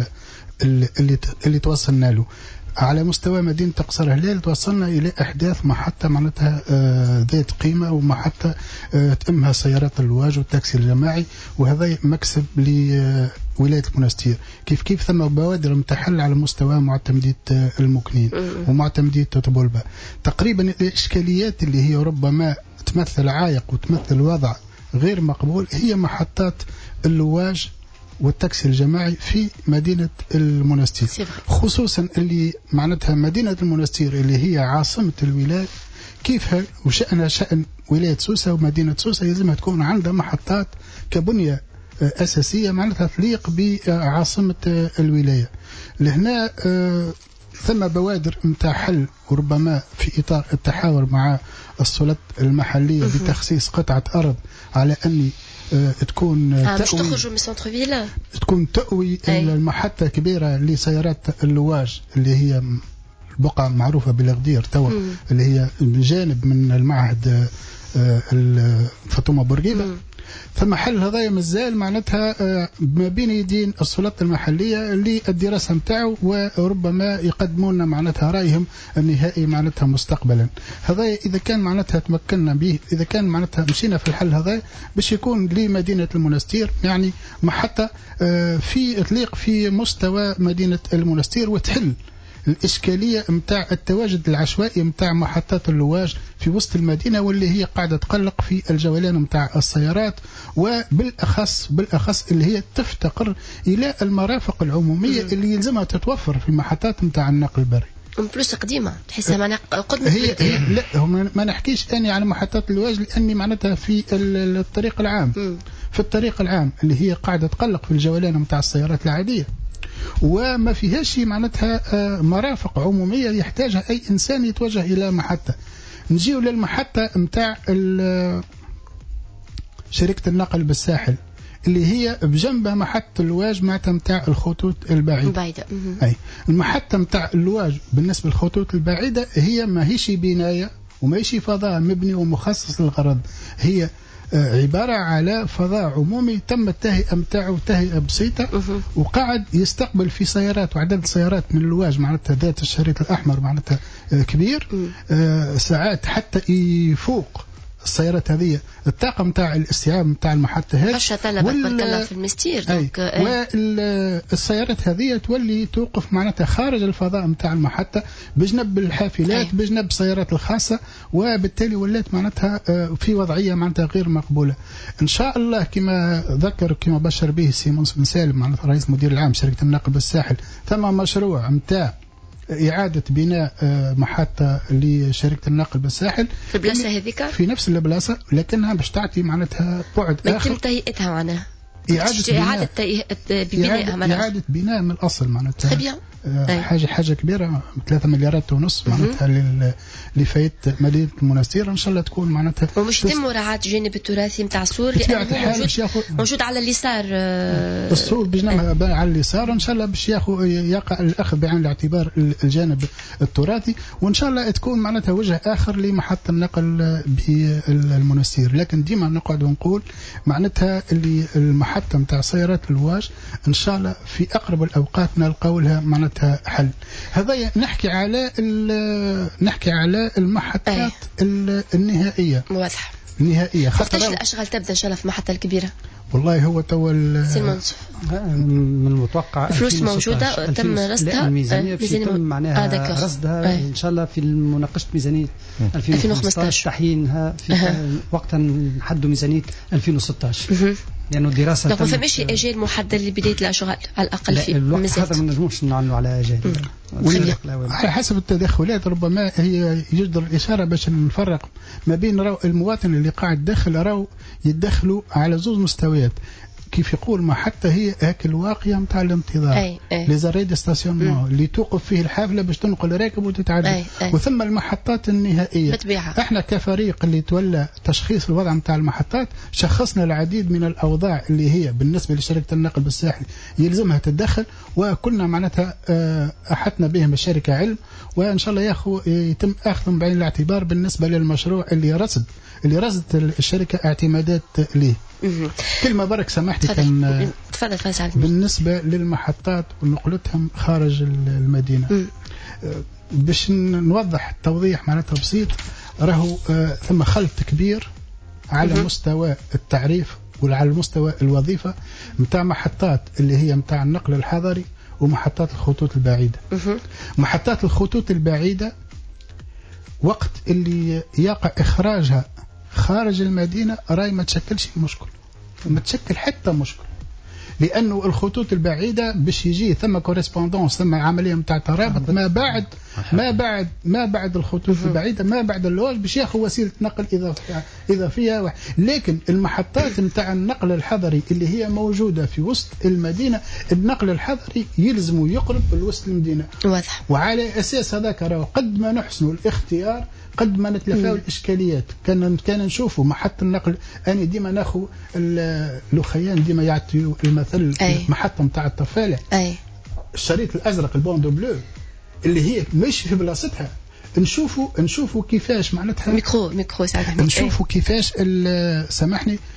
اللي توصلنا له على مستوى مدينة قصر هلال. توصلنا إلى إحداث محطة معناتها ذات قيمة ومحطة تأمها سيارات اللواج والتاكسي الجماعي، وهذا مكسب لولاية المنستير. كيف ثم بوادر متحل على مستوى معتمدية المكنين ومعتمدية تطبولبا. تقريبا الإشكاليات اللي هي ربما تمثل عائق وتمثل وضع غير مقبول هي محطات اللواج والتاكسي الجماعي في مدينة المنستير، خصوصا اللي معناتها مدينة المنستير اللي هي عاصمة الولاية كيفها وشأنها شأن ولاية سوسة ومدينة سوسة يلزمها تكون عندها محطات كبنية أساسية معناتها تليق بعاصمة الولاية. لهنا ثم بوادر متاع حل وربما في إطار التحاور مع السلطات المحلية بتخصيص قطعة أرض على أني تكون باش تخرجوا من سنتر فيلا تكون تأوي المحطة كبيرة لسيارات اللواج اللي هي بقعة معروفة بالغدير توا اللي هي بجانب من المعهد فاطمة بورقيبة. ثم حل هذايا مازال معناتها ما بين يدين السلطات المحلية للدراسة نتاعو، وربما يقدمون معناتها رأيهم النهائي معناتها مستقبلا. هذا إذا كان معناتها تمكننا به، إذا كان معناتها مشينا في الحل هذا باش يكون لمدينة المنستير يعني محطة في تليق في مستوى مدينة المنستير، وتحل الإشكالية متاع التواجد العشوائي متاع محطات اللواج في وسط المدينة، واللي هي قاعدة تقلق في الجولان متاع السيارات، وبالأخص اللي هي تفتقر إلى المرافق العمومية اللي يلزمها تتوفر في المحطات متاع النقل البري. بلوس قديمة تحسها معنا قدمت هي لا ما نحكيش أني على محطات اللواج، لأني معناتها في الطريق العام في الطريق العام اللي هي قاعدة تقلق في الجولان متاع السيارات العادية، وما فيهاش معناتها مرافق عمومية يحتاجها أي إنسان يتوجه إلى محطة. نجيو للمحطة متاع شركة النقل بالساحل اللي هي بجنبها محطة اللواج معناتها متاع الخطوط البعيدة. أي المحطة متاع اللواج بالنسبة للخطوط البعيدة هي ما هيش بناية وما هيش فضاء مبني ومخصص للغرض، هي عبارة على فضاء عمومي تم التهيئة متاعه تهيئة بسيطة، وقاعد يستقبل في سيارات وعدد سيارات من اللواج معناتها ذات الشريط الأحمر معناتها كبير، ساعات حتى يفوق السيارات هذه الطاقم تاع الاستيعاب تاع المحطة هذه برشا طلبات برك في المستير. والسيارات هذه تولي توقف معناتها خارج الفضاء متاع المحطة بجنب الحافلات بجنب السيارات الخاصة، وبالتالي ولات معناتها في وضعية معناتها غير مقبولة. إن شاء الله كما ذكر كما بشر به سيمون بن سالم معناتها رئيس مدير العام شركة النقل بالساحل، ثم مشروع متاع إعادة بناء محطة لشركة النقل بالساحل في البلاصة هذيك في نفس البلاصة، لكنها باش تعطي معناتها بعد آخر. يتم تهيئتها معناها إعادة بناء من الأصل معناتها حاجة كبيرة 3 مليارات ونص معناتها لفايت مدينة المنستير. إن شاء الله تكون معناتها ومش يتم مراعاة الجانب التراثي متاع السور لأنه موجود على اليسار، السور بجنبها على اليسار. إن شاء الله باش يقع الأخذ بعين الاعتبار الجانب التراثي، وإن شاء الله تكون معناتها وجه آخر لمحطة النقل بالمنستير. لكن ديما نقعد ونقول معناتها اللي المحطة متاع سيارات اللواج إن شاء الله في أقرب الأوقات نلقاو لها معناتها حل. هذا نحكي على المحطات النهائية واضح النهائية. خاطر الأشغال تبدأ إن شاء الله في المحطة الكبيرة. والله هو تو من المتوقع الفلوس موجودة تم رصدها، الميزانية يتم معناها رصدها إن شاء الله في مناقشة ميزانية 2015 تحيينها في وقتها نحدوا ميزانية 2016 لأنه الدراسة ما فماش أجال محدد لبداية الأشغال على الأقل في الوقت هذا ما نجموش نعنوا على أجال على حسب التدخلات. ربما هي يجدر الإشارة باش نفرق ما بين المواطن اللي قاعد داخل يدخلوا على 2 مستويات. كيف يقول محطة هي هاك الواقية متاع الانتظار لزريد ستاسيون اللي توقف فيه الحافلة باش تنقل راكب وتتعدى، وثم المحطات النهائية بتبيعها. احنا كفريق اللي تولى تشخيص الوضع متاع المحطات شخصنا العديد من الأوضاع اللي هي بالنسبة لشركة النقل بالساحل يلزمها تتدخل، وكنا معناتها أحطنا بهم الشركة علم، وإن شاء الله يتم أخذهم بعين الاعتبار بالنسبة للمشروع اللي رصد الشركة اعتمادات ليه. كلمة برك سمحتي كان بالنسبة للمحطات ونقلتهم خارج المدينة باش نوضح توضيح معناتها بسيط. راهو ثم خلط كبير على مستوى التعريف وعلى مستوى الوظيفة متاع محطات اللي هي متاع النقل الحضري ومحطات الخطوط البعيدة. محطات الخطوط البعيدة وقت اللي يقع إخراجها خارج المدينة راي ما تشكلش مشكل، ما تشكل حتى مشكل، لأنه الخطوط البعيدة باش يجي ثم كوريسبوندونس ثم عملية متاع ترابط ما بعد الخطوط البعيدة ما بعد اللواج باش ياخذ وسيلة نقل إضافية. لكن المحطات متاع النقل الحضري اللي هي موجودة في وسط المدينة، النقل الحضري يلزم يقرب لوسط المدينة واضح. وعلى أساس هذاك قد ما نحسنوا الاختيار قد ما نتلفاو الإشكاليات. كان نشوفوا محطة النقل أنا ديما ناخو الأخيان ديما يعطيوا المثل محطة متاع الطفالة الشريط الأزرق البوندو بلو اللي هي مش في بلاصتها. نشوفوا كيفاش معناتها ميكرو نشوفوا كيفاش سامحني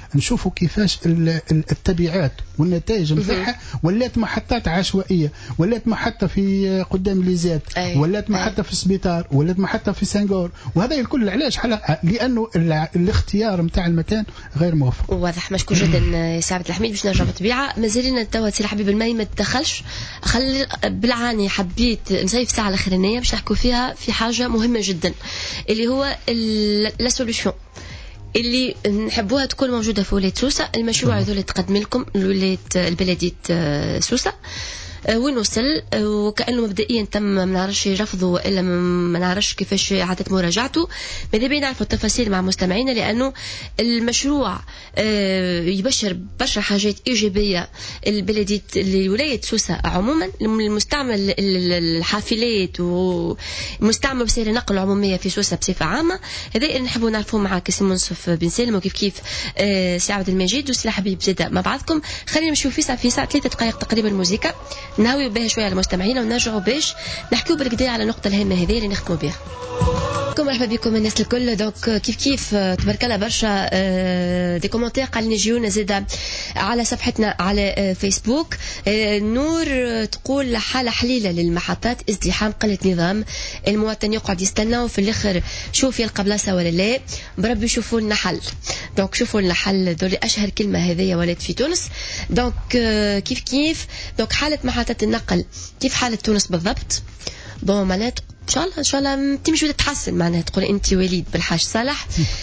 نشوفوا كيفاش التبعات والنتائج نتاعها ولات محطات عشوائيه، ولات محطه في قدام ليزات، ولات محطه في السبيطار، ولات محطه في سانغور، وهذا الكل علاش؟ لانه الاختيار نتاع المكان غير موفق. واضح. مشكور جدا سي عبد الحميد. باش نرجع بالطبيعه مازالنا توا سي حبيب الماي ما تدخلش، خلي بالعاني حبيت نصيف ساعه الاخرانيه باش نحكوا فيها في حاجه مهمه جدا اللي هو لا سوليوشن اللي نحبوها تكون موجوده في ولايه سوسه. المشروع هذول تقدم لكم ولايه البلديه سوسه وين وصل، وكأنه مبدئيا تم ما نعرفش رفضه وإلا ما نعرفش كيفاش عادت مراجعته. ماذا بينا نعرفوا التفاصيل مع مستمعينا، لأنه المشروع يبشر برشا حاجات إيجابية البلدية لولاية سوسة عموما، المستعمل الحافلات ومستعمل وسائل النقل العمومية في سوسة بصفة عامة. هذا اللي نحبوا نعرفوه معك سي منصف بن سالم، وكيف كيف سي عبد المجيد وسي حبيب زاده مع بعضكم. خلينا نمشيو في ساعة 3 دقائق تقريبا موسيقى نهاوي بها شويه على المستمعين ونرجعوا باش نحكيو بالكدا على النقطه الهامه هذه اللي نختموا بها. مرحبا بكم الناس الكل. دونك كيف تبارك الله برشا دي كومونتير قاعدين يجيونا زاده على صفحتنا على فيسبوك. نور تقول حاله حليله للمحطات، ازدحام، قله نظام، المواطن يقعد يستنى وفي الاخر شوف يلقى بلاصه ولا لا، بربي شوفوا لنا حل. دونك شوفوا لنا حل، دول اشهر كلمه هذه ولات في تونس. دونك كيف دونك حاله محطات النقل كيف حاله تونس بالضبط. بون معناتها ان شاء الله تمشي تتحسن، معناها تقول انت وليد بالحاج صالح.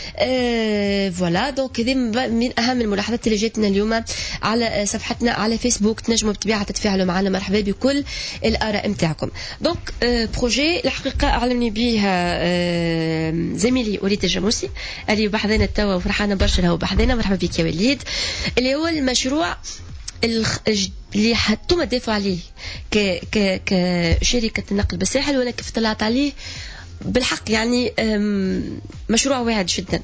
فوالا دونك هذه من اهم الملاحظات اللي جاتنا اليوم على صفحتنا على فيسبوك. تنجموا بطبيعه تتفاعلوا معنا. مرحبا بكل الاراء نتاعكم. دونك بروجي الحقيقه اعلمني به زميلي وليد الجاموسي اللي بحذنا توا وفرحانه برشا له بحذنا. مرحبا بك يا وليد. اللي هو المشروع اللي حتى ما دافعوا عليه كشركة النقل بالساحل، ولا كيف طلعت عليه بالحق يعني مشروع واعد جدا.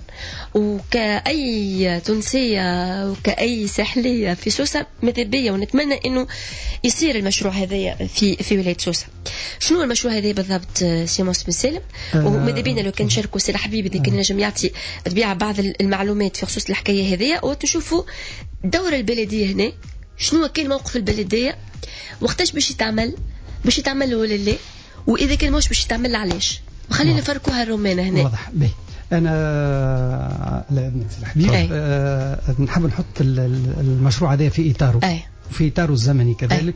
وكأي تونسية وكأي ساحلية في سوسة ماذا بيا ونتمنى انه يصير المشروع هذا في ولاية سوسة. شنو المشروع هذا بالضبط سي بن سالم؟ وماذا بينا لو كان شاركوا سي حبيبي اذا كان نجم يعطي طبيعة بعض المعلومات في خصوص الحكاية هذه، وتشوفوا دور البلدية هنا شنو كان موقف البلدية، وقتاش باش يتعمل ولا لا، واذا كان مش باش يتعمل علاش. وخلينا نفرقوها الرومانة هنا. واضح به. انا الحبيب نحب نحط المشروع هذا في اطاره، في اطاره الزمني كذلك.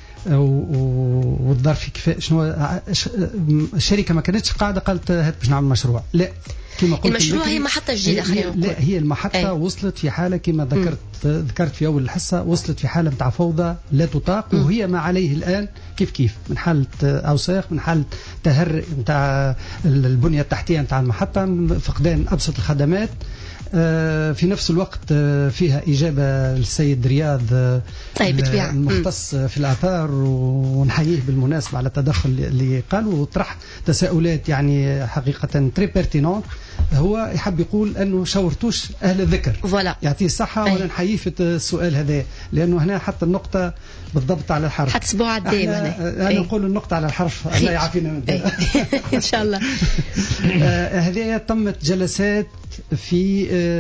والظرف كيف شنو الشركه ما كانتش قاعده قالت هات باش نعمل مشروع، لا كما قلت المشروع هي محطة جديدة. لا هي المحطة وصلت في حالة كما ذكرت في أول الحصة، وصلت في حالة متاع فوضى لا تطاق. وهي ما عليه الآن كيف من حالة أوساخ، من حالة تهرئ متاع البنية التحتية متاع المحطة، فقدان أبسط الخدمات. في نفس الوقت فيها إجابة للسيد رياض المختص في الآثار، ونحييه بالمناسبة على التدخل اللي قال وطرح تساؤلات يعني حقيقة تري بيرتينون. هو يحب يقول أنه شاورتوش أهل الذكر، يعطيه الصحة. ولا نحييه في السؤال هذا، لأنه هنا حتى النقطة بالضبط على الحرف. حتى أسبوع الدائم أنا نقول النقطة على الحرف. الله يعافينا من إن شاء الله. هذه تمت جلسات في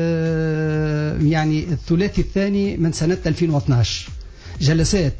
يعني الثلاثي الثاني من سنة 2012. جلسات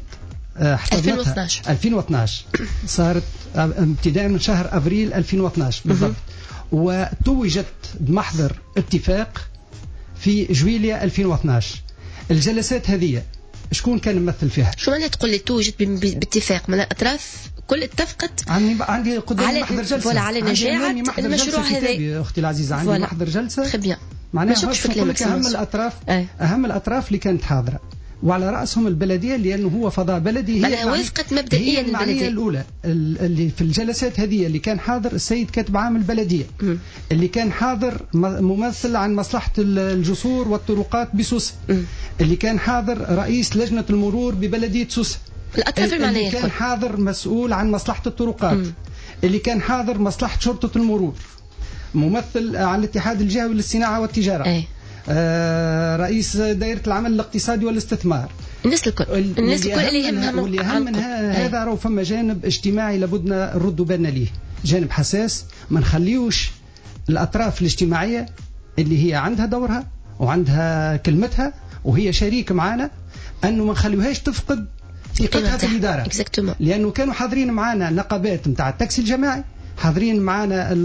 2012 صارت ابتداء من شهر أبريل 2012 بالضبط، وتوجت بمحضر اتفاق في جويلية 2012. الجلسات هذه شكون كان يمثل فيها؟ شو معناها تقول لي توجت باتفاق؟ من الأطراف كل اتفقت عندي قدامي محضر جلسة ولا على نجاعة المشروع هذا. أختي العزيزة عندي محضر جلسة معناها أهم الأطراف اللي كانت حاضرة، وعلى رأسهم البلدية، لأنه هو فضاء بلدي. هي وافقت مبدئيا البلدية الأولى اللي في الجلسات هذه اللي كان حاضر السيد كاتب عام البلدية، اللي كان حاضر ممثل عن مصلحة الجسور والطرقات بسوسة، اللي كان حاضر رئيس لجنة المرور ببلدية سوسة، الأطراف المعنية، اللي كان حاضر مسؤول عن مصلحة الطرقات، اللي كان حاضر مصلحة شرطة المرور، ممثل عن الاتحاد الجهوي للصناعة والتجارة، رئيس دائرة العمل الاقتصادي والاستثمار. الناس الكل اللي يهمها واللي أهم من هذا راهو فما جانب اجتماعي لابد نردوا بالنا ليه، جانب حساس. ما نخليوش الأطراف الاجتماعية اللي هي عندها دورها وعندها كلمتها وهي شريك معنا أنه ما نخليوهاش تفقد ثقتها في الإدارة، لأنه كانوا حاضرين معنا نقابات نتاع التاكسي الجماعي، حاضرين معنا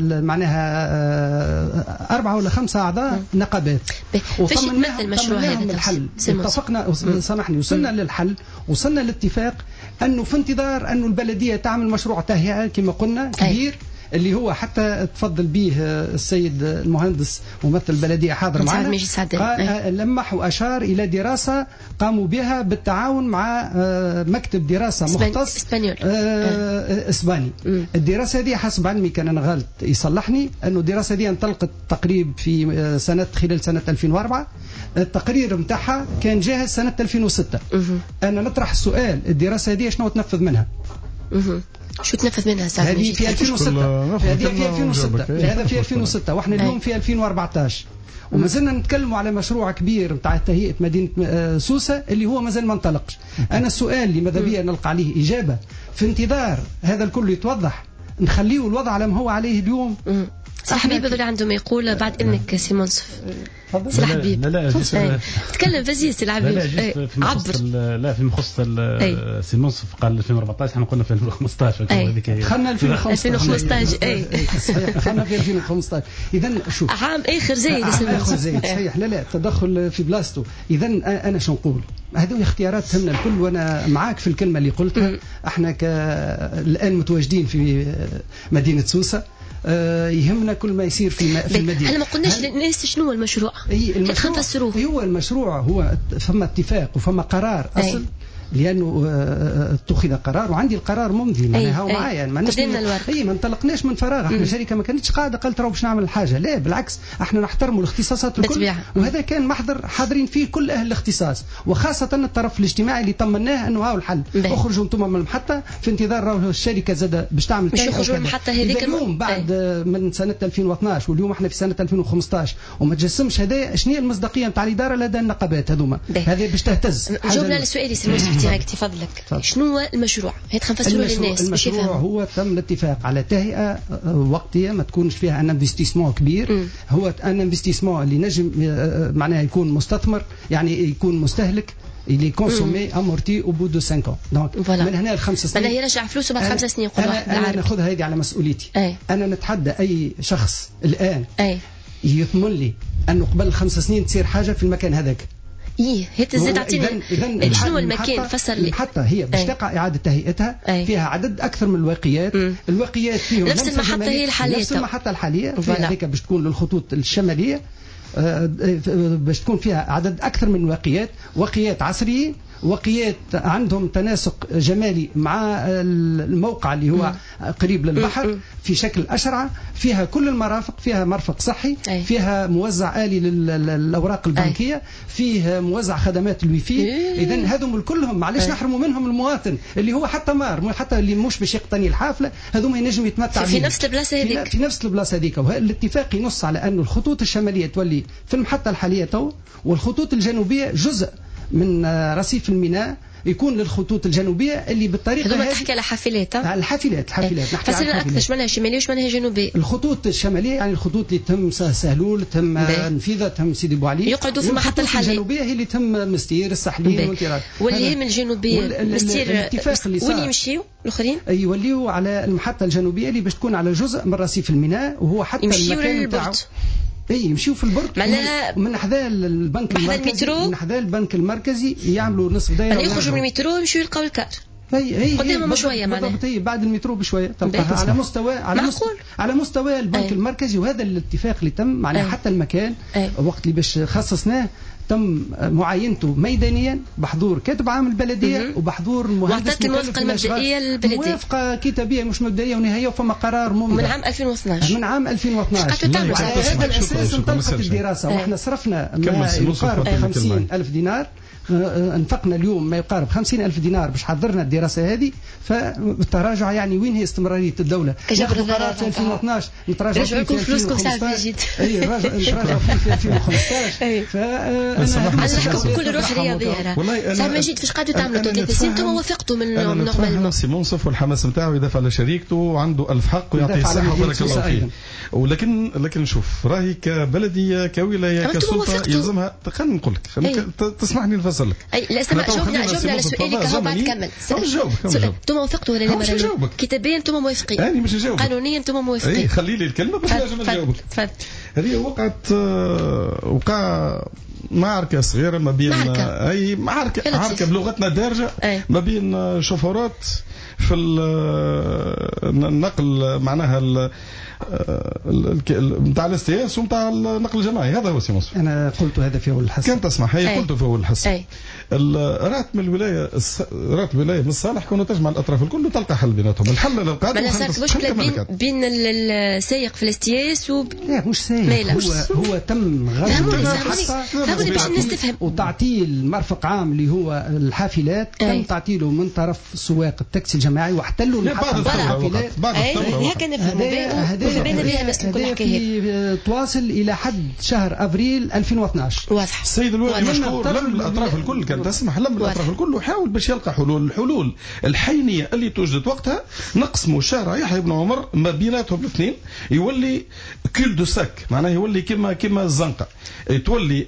معناها 4 ولا 5 أعضاء نقابات، وطمناهم المشروع هذا الحل. اتفقنا سامحني، وصلنا للحل، وصلنا لاتفاق أنه في انتظار أنه البلدية تعمل مشروع تهيئة كما قلنا كبير اللي هو حتى تفضل به السيد المهندس ممثل البلدية حاضر معنا، لمح وأشار إلى دراسة قاموا بها بالتعاون مع مكتب دراسة مختص إسباني. الدراسة دي حسب علمي كان أنا غلط يصلحني، أنه الدراسة دي انطلقت تقريب في خلال سنة 2004. التقرير متاعها كان جاهز سنة 2006. أنا نطرح السؤال، الدراسة دي شنو تنفذ منها؟ شو تنفذ منها ساعة؟ هذه في 2006. هذا في 2006 واحنا اليوم في 2014 وما زلنا نتكلموا على مشروع كبير نتاع تهيئة مدينة سوسة اللي هو ما زال ما انطلقش. أنا السؤال اللي ماذا بيا نلقى عليه إجابة في انتظار هذا الكل يتوضح، نخليه الوضع على ما هو عليه اليوم. سي حبيب اللي عندهم يقول بعد إنك سي منصف. سي حبيب لا تكلم فزي سي العبيب. عبر لا في مخص سي منصف قال 2014 احنا قلنا في 2015 هذيك دخلنا 2015 دخلنا في 2015. اذا شوف عام اخر زايد اخر زايد صحيح. لا تدخل في بلاصته. اذا انا شو نقول، هذه اختيارات تهمنا الكل وانا معاك في الكلمه اللي قلتها. احنا الان متواجدين في مدينه سوسه، يهمنا كل ما يصير في المدينة. هل ما قلناش للناس شنو هو المشروع؟ المشروع هو المشروع هو فما اتفاق وفما قرار أصل لأنه اتخذ قرار وعندي القرار ممضي معناها هو معايا ما انطلقناش من فراغ. احنا شركة ما كانتش قاعدة قالت راهو باش نعمل الحاجة، لا بالعكس احنا نحترموا الاختصاصات الكل وهذا كان محضر حاضرين فيه كل أهل الاختصاص وخاصة الطرف الاجتماعي اللي طمناه أنه هاو الحل. اخرجوا انتم من المحطة في انتظار راهو الشركة زاد باش تعمل مش يخرجوا من المحطة هذيك اليوم بعد من سنة 2012 واليوم احنا في سنة 2015 وما تجسمش هذا شنو هي المصداقية نتاع الإدارة لدى النقابات هذوما. هذا باش تهتز. جاوبنا للسؤال سي منصف ديريكت تفضلك. شنو هو المشروع؟ هيك خنفسروا للناس باش يفهموا. المشروع هو تم الاتفاق على تهيئة وقتية ما تكونش فيها ان انفستيسمون كبير. هو ان انفستيسمون اللي نجم معناها يكون مستثمر يعني يكون مستهلك اللي كونسومي امورتي او بو دو 5 ans. دونك من هنا ل5 سنين معناها يرجع فلوسه بعد 5 سنين. انا ناخذها هذه على مسؤوليتي. انا نتحدى اي شخص الان يضمن لي انه قبل 5 سنين تصير حاجه في المكان هذاك. هي تزيد تعطيني شنو المكان فسر لي. المحطة هي باش تقع إعادة تهيئتها فيها عدد أكثر من الواقيات. الواقيات فيهم نفس المحطة هي الحالية نفس المحطة الحالية فيها هيك باش تكون للخطوط الشمالية باش تكون فيها عدد أكثر من واقيات عصريين وقيات عندهم تناسق جمالي مع الموقع اللي هو قريب للبحر في شكل أشرع. فيها كل المرافق، فيها مرفق صحي، فيها موزع آلي للأوراق البنكية، فيه موزع خدمات الويفي. إذن هذم كلهم معليش نحرموا منهم المواطن اللي هو حتى حتى اللي مش باش يقتني الحافلة هذوما ينجم يتمتع في نفس البلاصة هذيك. في نفس البلاصة هذيك. والاتفاق ينص على أن الخطوط الشمالية تولي في المحطة الحالية تو، والخطوط الجنوبية جزء من رصيف الميناء يكون للخطوط الجنوبية اللي بالطريقة هذه. تحكي على حافلات الحافلات نحكي على أكثر شمالها شمالية وشمالها جنوبية. الخطوط الشمالية يعني الخطوط اللي تم سهلول، تم نفيذة، تم سيدي بوعلي يقعدوا في المحطة الحالية. الجنوبية هي اللي تم مستير السحلين والتيران. واللي هي من الجنوبية مستير وين يمشيوا الآخرين؟ يوليوا على المحطة الجنوبية اللي باش تكون على جزء من رصيف الميناء وهو حتى المكان نتاعو يمشيو في البرج من حذاء البنك المركزي. من حذاء البنك المركزي يعملوا نصف دائره يخرجوا من المترو يمشيو يلقاو الكار قدامهم شويه معناها بعد المترو بشويه تلقاها على مستوى البنك المركزي. وهذا الاتفاق اللي تم معناها حتى المكان وقت اللي باش خصصناه تم معاينته ميدانيا بحضور كاتب عام البلديه وبحضور مهندس الموافقه المبدئيه للبلديه. موافقه كتابيه مش مبدئيه ونهائيه وفما قرار ممضي من عام 2012. من عام 2012. وعلى هذا الاساس انطلقت الدراسه واحنا صرفنا ما يقارب 50,000 دينار. انفقنا اليوم ما يقارب 50,000 دينار باش حضرنا الدراسة هذه. فالتراجع يعني وين هي استمرارية الدولة؟ ناخذ قرار في 2012 نتراجع في 2015. نتراجع في 2015. فأنا كل روح رياضية. سعد مجيد فاش قاعدوا تعملوا 3 سنين انتم وافقتوا من نورمالمون. سي منصف والحماس نتاعو يدافع على شريكته وعنده ألف حق ويعطيه الصحة وبارك الله فيه. لكن شوف راهي كبلديه كولايه كسلطه يلزمها. خليني نقول لك تسمحني نفسر لك. اي لا اسمع جاوبني على سؤالك هو بعد كمل. انتم وافقتوا ولا لا؟ كتابيا انتم موافقين؟ انا مش نجاوبك. قانونيا انتم موافقين؟ اي خلي لي الكلمه باش نجاوبك. تفضل. هذه وقع معركة صغيرة ما بين أي معركة بلغتنا دارجة ما بين شوفورات في النقل معناها نتاع الاستياس ونتاع النقل الجماعي. هذا هو سي مصطفى. انا قلت هذا في اول الحصه. كان تسمع هي قلت في اول الحصه. راتب الولايه من الصالح كونه تجمع الاطراف الكل وتلقى حل بيناتهم. الحل اللي لقاته ما صارت مشكله بين السائق في الاستياس لا مش سائق. هو تم غير باش نستفهم وتعطيل مرفق عام اللي هو الحافلات تم تعطيله من طرف سواق التاكسي الجماعي واحتلوا المحطه الحافلات. هكا نفهموا في تواصل الى حد شهر ابريل 2012. واضح. السيد الوالي مشكور لم الاطراف الكل كان تسمح لم الاطراف الكل وحاول باش يلقى حلول. الحلول الحينيه اللي توجد وقتها نقسموا شارع يحيى بن عمر ما بيناتهم الاثنين يولي كيل دو ساك معناه يولي كما الزنقه تولي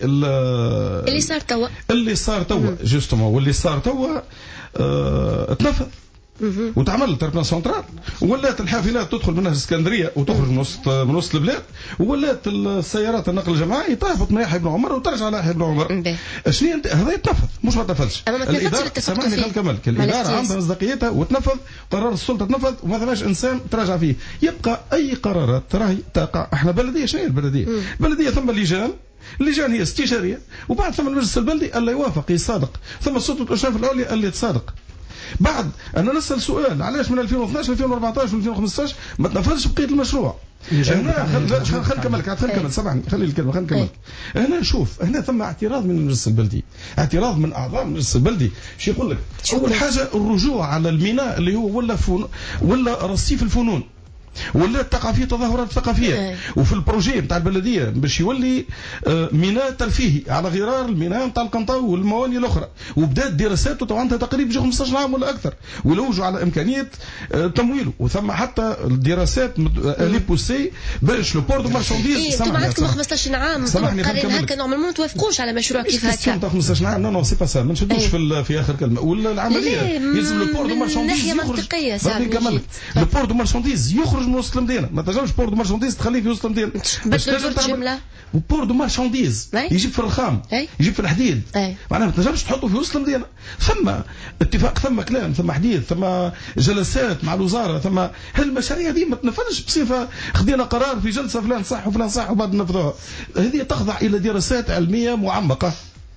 اللي صار توا جوستومون واللي صار توا تنفذ وتعمل تربنا سنترال ولات الحافلات تدخل من اسكندريه وتخرج من وسط البلاد ولات السيارات النقل الجماعي تهبط من يحيى بن عمر وترجع على يحيى بن عمر. شنو هذا يتنفذ مش ما تنفذش. الاداره سامحني خل كمل الاداره عندها مصداقيتها وتنفذ قرار السلطه تنفذ وما ثماش انسان تراجع فيه. يبقى اي قرارات راهي تقع. احنا بلديه شنو هي البلديه ثم اللجان هي استشاريه وبعد ثم المجلس البلدي اللي يوافق يصادق ثم السلطه الاشراف العليا اللي تصادق. بعد أنا نسأل سؤال علاش من 2012 2014 2015 ما تنفذش بقية المشروع. هنا خل كمل سامحني خلي الكلمة خل نكمل. هنا نشوف هنا ثم اعتراض من المجلس البلدي اعتراض من أعضاء المجلس البلدي. شو يقول لك؟ أول حاجة الرجوع على الميناء اللي هو ولا رصيف الفنون ولا تقع فيه تظاهرات ثقافيه وفي البروجي نتاع البلديه باش يولي ميناء ترفيهي على غرار الميناء نتاع القنطاوي والمواني الاخرى. وبدات دراسات وطبعا عندها تقريبا 15 عام ولا اكثر ولوجوا على امكانيه تمويله وثم حتى الدراسات اللي بوسي باش لو بور دو مارشانديز. انتم عندكم 15 عام قارين هكا نورمالمون ما توافقوش على مشروع كيف هكا. 15 عام نو سي با سا ما نشدوش في اخر كلمه ولا العمليه يلزم لو بور دو مارشانديز يخرج. لو بور دو مارشانديز يخرج من وسط المدينه. ما تنجمش بور دو مارشانديز تخليه في وسط المدينه باش تنجم تعمل بور دو مارشانديز يجيب في الرخام يجيب في الحديد معناها ما تنجمش تحطه في وسط المدينه. ثم اتفاق ثم كلام ثم حديث ثم جلسات مع الوزاره ثم هالمشاريع دي ما تنفذش بصفه خدينا قرار في جلسه فلان صح وفلان صح وبعد نفذوها. هذه تخضع الى دراسات علميه معمقه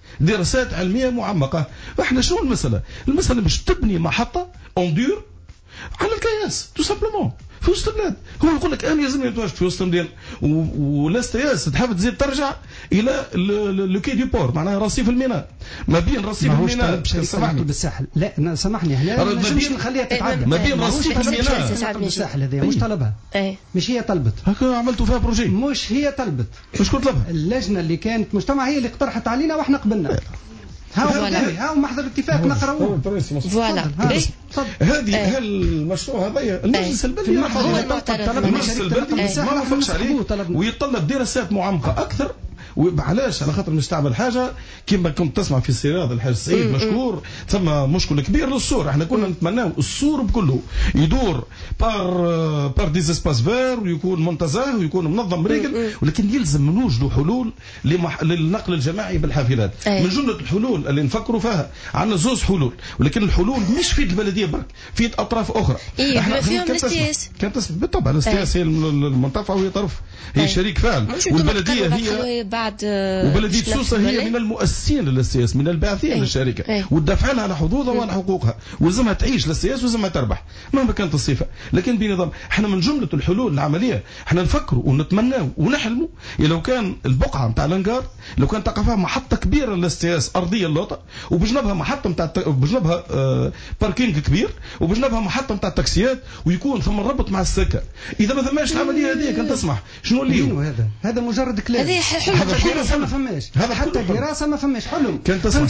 احنا شنو المساله مش تبني محطه اندور على الكياس تو سامبلومون في وسط البلاد. هو يقول لك انا لازمني نتواجد في وسط المدينه والاستياس تحب تزيد ترجع الى لو كي دي بور معناها رصيف الميناء ما بين رصيف الميناء سامحني بالساحل لا سامحني هنا ما نجمش نخليها تتعدى ما بين رصيف الميناء بالساحل. هذه مش طلبها مش هي طلبت هكا عملتوا فيها بروجي مش هي طلبت شكون طلبها؟ اللجنه اللي كانت مجتمع هي اللي اقترحت علينا واحنا قبلنا. هاو محضر اتفاق نقراوه فوالا. هذه المشروع هذا المجلس البلدي هو المعترض. المجلس البلدي ما وافقش عليه ويتطلب دراسات معمقه اكثر. وعلاش؟ على خاطر نستعمل حاجه كما كنت تسمع في السيراد الحاج سعيد مشكور ثم مشكل كبير للسور. احنا كنا نتمناو السور بكله يدور بار ديز اسباس فير ويكون منتزه ويكون منظم رجل ولكن يلزم نوجدوا حلول للنقل الجماعي بالحافلات. من جمله الحلول اللي نفكروا فيها عندنا زوز حلول ولكن الحلول مش في البلديه برك في اطراف اخرى. احنا فيهم الاستياس بالطبع الاستياس هي المنتفعه وهي طرف هي شريك فعل والبلديه هي وبلديه سوسه هي من المؤسسين للاستياس من الباعثين للشركه والدفع لها على حظوظها وعلى حقوقها ولازمها تعيش للسياسه ولازمها تربح مهما كانت الصفه. لكن بنظام احنا من جمله الحلول العمليه احنا نفكروا ونتمناو ونحلموا لو كان البقعه نتاع الانقار لو كان تقع فيها محطه كبيره للاستياس ارضيه اللوطه وبجنبها محطه نتاع بجنبها باركينج كبير وبجنبها محطه نتاع التاكسيات ويكون ثم الربط مع السكه. اذا ما ثماش العمليه هذه كان تسمح شنو اللي هذا مجرد كلام. هذه دراسه ما فماش، حتى دراسه ما فماش حلم. كان تسمح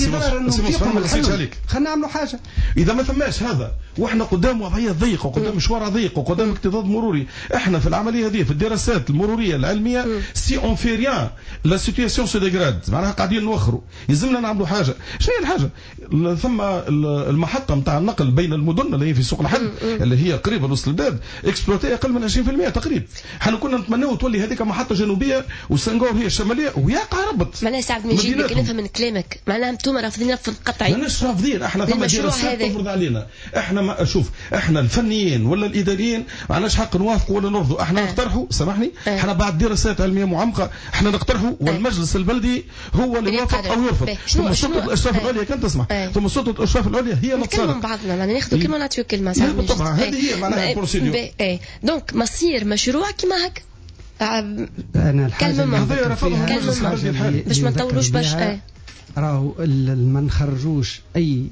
خلينا نعملوا حاجه. اذا ما ثماش هذا واحنا قدام وضعيه ضيقه وقدام مشوار ضيق وقدام اكتظاظ مروري، احنا في العمليه هذه في الدراسات المروريه العلميه سي اون في ريان لا سيتوياسيون سو ديغراد، معناها قاعدين نوخروا، يلزمنا نعملوا حاجه. شنو هي الحاجه؟ ثم المحطه نتاع النقل بين المدن اللي هي في سوق الحل اللي هي قريبه لوسط البلاد اكسبلوتي اقل من 20% تقريبا. احنا كنا نتمناو تولي هذيك محطه جنوبيه وسنغور هي الشماليه ويقع ربط. معناها سعد مجيد لك نفهم من كلامك، معناها انتم رافضين رفض قطعي. ماناش رافضين، احنا ثم دراسات تفرض علينا. احنا ما شوف احنا الفنيين ولا الاداريين ما عندناش حق نوافقوا ولا نرفضوا، احنا نقترحوا سامحني، احنا بعد دراسات علميه معمقه احنا نقترحوا والمجلس البلدي هو اللي يوافق او يرفض. ثم سلطه الاشراف العليا كان تسمح، ثم سلطه الاشراف العليا هي اللي تصرف. نتكلموا بعضنا معناها ناخذوا كلمه ونعطيو كلمه. طبعا هذه هي معناها البروسيدور. دونك مصير مشروع كيما هكا. انا الحاجه باش ما نطولوش باش راهو ما نخرجوش اي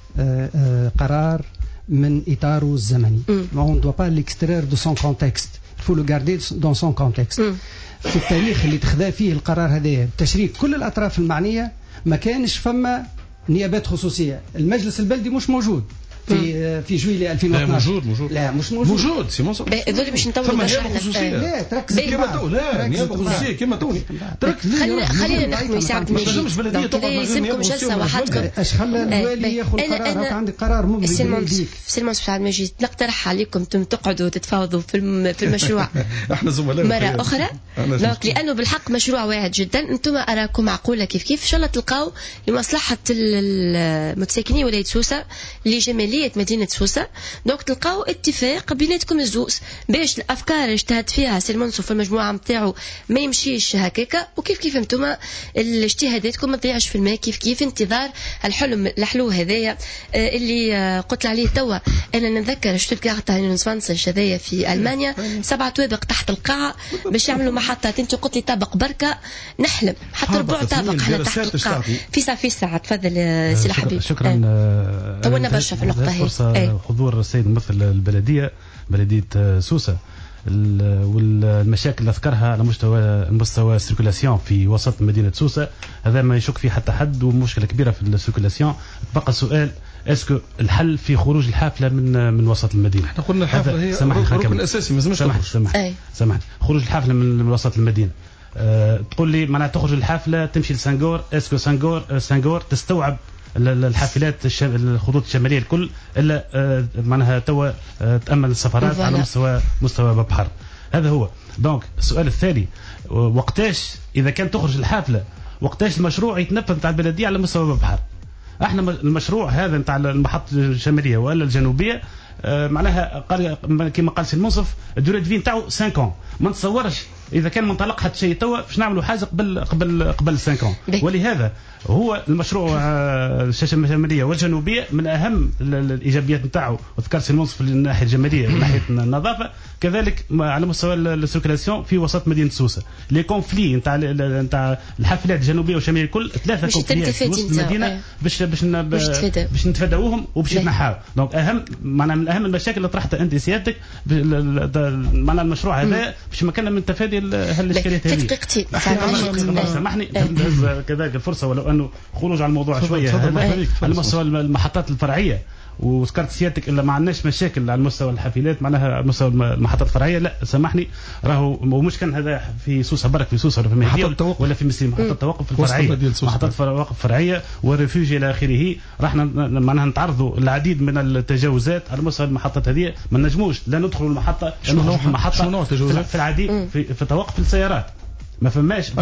قرار من اطاره الزمني. on doit pas l'extraire de son contexte, il faut le garder dans son contexte. في التاريخ اللي تخذا فيه القرار هذا بتشريك كل الاطراف المعنيه ما كانش فما نيابات خصوصيه. المجلس البلدي مش موجود في جويلية 2012. موجود لا مش موجود سي مونسون. هذول باش نطولوا باش لا تركز كيما تو. لا نيابه خصوصيه كيما توني تركز. خلينا نحكموا يساعد مجيد. يلزمكم جلسه وحدكم. اش خلى الوالي ياخذ قرار؟ عندك قرار مبرر يديك. سلمان سعد مجيد نقترح عليكم تقعدوا تتفاوضوا في المشروع احنا زملاء مره اخرى. لانه بالحق مشروع واعد جدا. انتم اراكم معقوله كيف ان شاء الله تلقاو لمصلحه المتساكنين ولايه سوسه لجماليه مدينة سوسة. دونك تلقاو اتفاق بيناتكم الزوز باش الافكار اللي اجتهد فيها سي المنصف في المجموعه نتاعو ما يمشيش هكاكا، وكيف انتم الاجتهاداتكم ما تضيعش في الماء كيف انتظار الحلو هذايا اللي قلت عليه توا. انا نتذكر شتوتغارت هاينسفانسش هذايا في المانيا 7 طوابق تحت القاعه باش يعملوا محطات. انت قلت لي طابق بركه نحلم حتى ربع طابق احنا تحت القاعه في ساعه. تفضل سي الحبيب. شكرا. طولنا برشا في النقطه هي. حضور السيد ممثل البلديه بلديه سوسه والمشاكل اللي ذكرها على مستوى السيركولاسيون في وسط مدينه سوسه، هذا ما يشك فيه حتى حد ومشكله كبيره في السيركولاسيون. بقى سؤال اسكو الحل في خروج الحافله من وسط المدينه؟ احنا قلنا الحافله هي الركن الاساسي ما لازمش سمحت خروج الحافله من وسط المدينه. تقول لي معناها تخرج الحافله تمشي لسانغور، اسكو سانغور تستوعب الحافلات الخطوط الشماليه الكل الا معناها توا تامل السفرات على مستوى بحر؟ هذا هو. دونك السؤال الثاني، وقتاش اذا كان تخرج الحافله وقتاش المشروع يتنفذ نتاع البلديه على مستوى بحر؟ احنا المشروع هذا نتاع المحطه الشماليه ولا الجنوبيه معناها كما قال سي المنصف الدوري دفي نتاعو 5 ما نتصورش اذا كان منطلق حتى شيء توا باش نعملوا حاجه قبل 5 ولهذا هو المشروع الشاشه الشماليه والجنوبيه من اهم الايجابيات نتاعو. وذكر سي المنصف من الناحيه الجماليه من ناحيه النظافه، كذلك على مستوى السيركولاسيون في وسط مدينه سوسه. لي كونفلي نتاع الحافلات الجنوبيه والشماليه الكل 3 كونفلي في وسط المدينه باش نتفاداوهم وباش يتنحاو. دونك معناها من اهم المشاكل اللي طرحتها انت سيادتك معناها المشروع هذا باش مكاننا من تفادي هالاشكاليات هذه. سامحني كذلك الفرصه ولو انه خروج على الموضوع شويه على مستوى المحطات الفرعيه. وذكرت سيادتك الا ما عندناش مشاكل على مستوى الحافلات معناها على مستوى المحطات الفرعيه. لا سامحني راهو ومش كان هذا في سوسه برك في سوسه ولا في مهديه ولا في مسلم محطه توقف الفرعيه محطات توقف فرعيه وريفوجي الى اخره. راحنا معناها نتعرضوا العديد من التجاوزات على مستوى المحطات هذه. ما نجموش لا ندخلوا المحطه في العديد في توقف السيارات ما فماش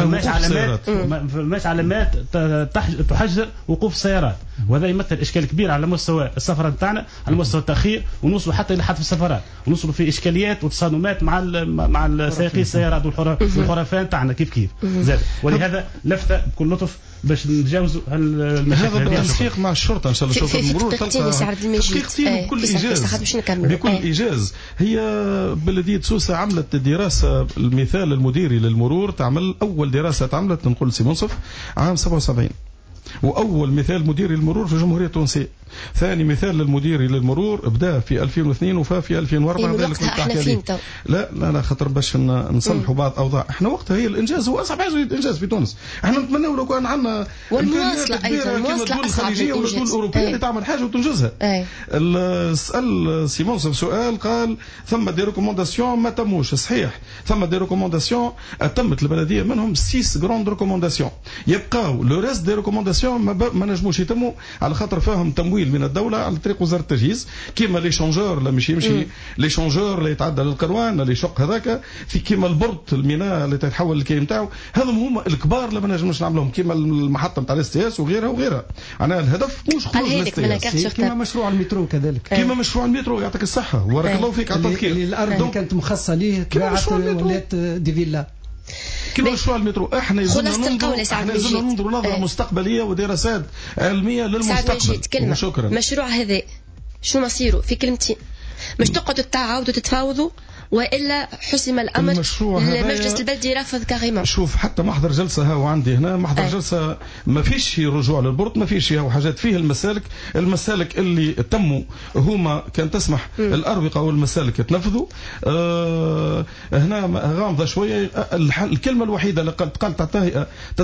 علامات تحجر وقوف السيارات، وهذا يمثل اشكال كبير على مستوى السفر نتاعنا على مستوى التاخير ونوصلوا حتى الى حذف السفرات ونوصلوا في اشكاليات وتصادمات مع سائقي السيارات والحرفاء نتاعنا كيف زاد. ولهذا لفته بكل لطف باش نتجاوزوا هذا بالتنسيق مع الشرطه ان شاء الله. شرطه المرور تلقى تحقيقتين بكل ايجاز. هي بلديه سوسه عملت دراسه، المثال المديري للمرور تعمل اول دراسه تعملت نقول سي منصف عام 77، واول مثال مديري للمرور في الجمهوريه التونسيه. ثاني مثال للمديري للمرور بدا في 2002 وفا في 2004. ذلك احنا فين تو؟ لا خاطر باش نصلحوا بعض اوضاع. احنا وقتها هي الانجاز هو اصعب حاجه الانجاز في تونس. احنا نتمنوا لو كان عندنا والمواصله ايضا المواصله الخليجيه ولا الدول الاوروبيه اللي تعمل حاجه وتنجزها. سال سي منصف سؤال، قال ثم دي ريكومونداسيون ما تموش. صحيح ثم دي ريكومونداسيون تمت البلديه منهم 6 جراند ريكومونداسيون، يبقاو لو ريست دي ريكومونداسيون ما نجموش يتموا على خاطر فيهم تمويل من الدولة على طريق وزارة التجهيز، كيما لي شونجور لا مش يمشي لي شونجور اللي يتعدى للقروان اللي يشق هذاك، في كيما البرد الميناء اللي تتحول الكي نتاعو. هذم هما الكبار اللي ما نجمش نعملهم، كيما المحطة نتاع الاس تي اس وغيرها. معناها الهدف مش خروج الاس تي اس، كيما مشروع المترو كذلك. كيما مشروع المترو يعطيك الصحة وبارك الله فيك على التذكير. الأرض اللي كانت مخصصة ليه تباعت ولات دي فيلا. كما مشروع المترو احنا يزلنا ننظر نظرة مستقبلية ودراسات علمية للمستقبل. شكرا. مشروع هذا شو مصيره في كلمتين؟ مش تقعدوا تعاودوا تتفاوضوا والا حسم الامر المجلس البلدي رافض كاريمون؟ شوف حتى محضر جلسه ها وعندي هنا محضر جلسه ما فيش رجوع للبورد، ما فيش حاجات فيه المسالك اللي تموا هما كان تسمح الاربقه والمسالك تنفذوا. هنا غامضه شويه. الكلمه الوحيده اللي قالت التهيئه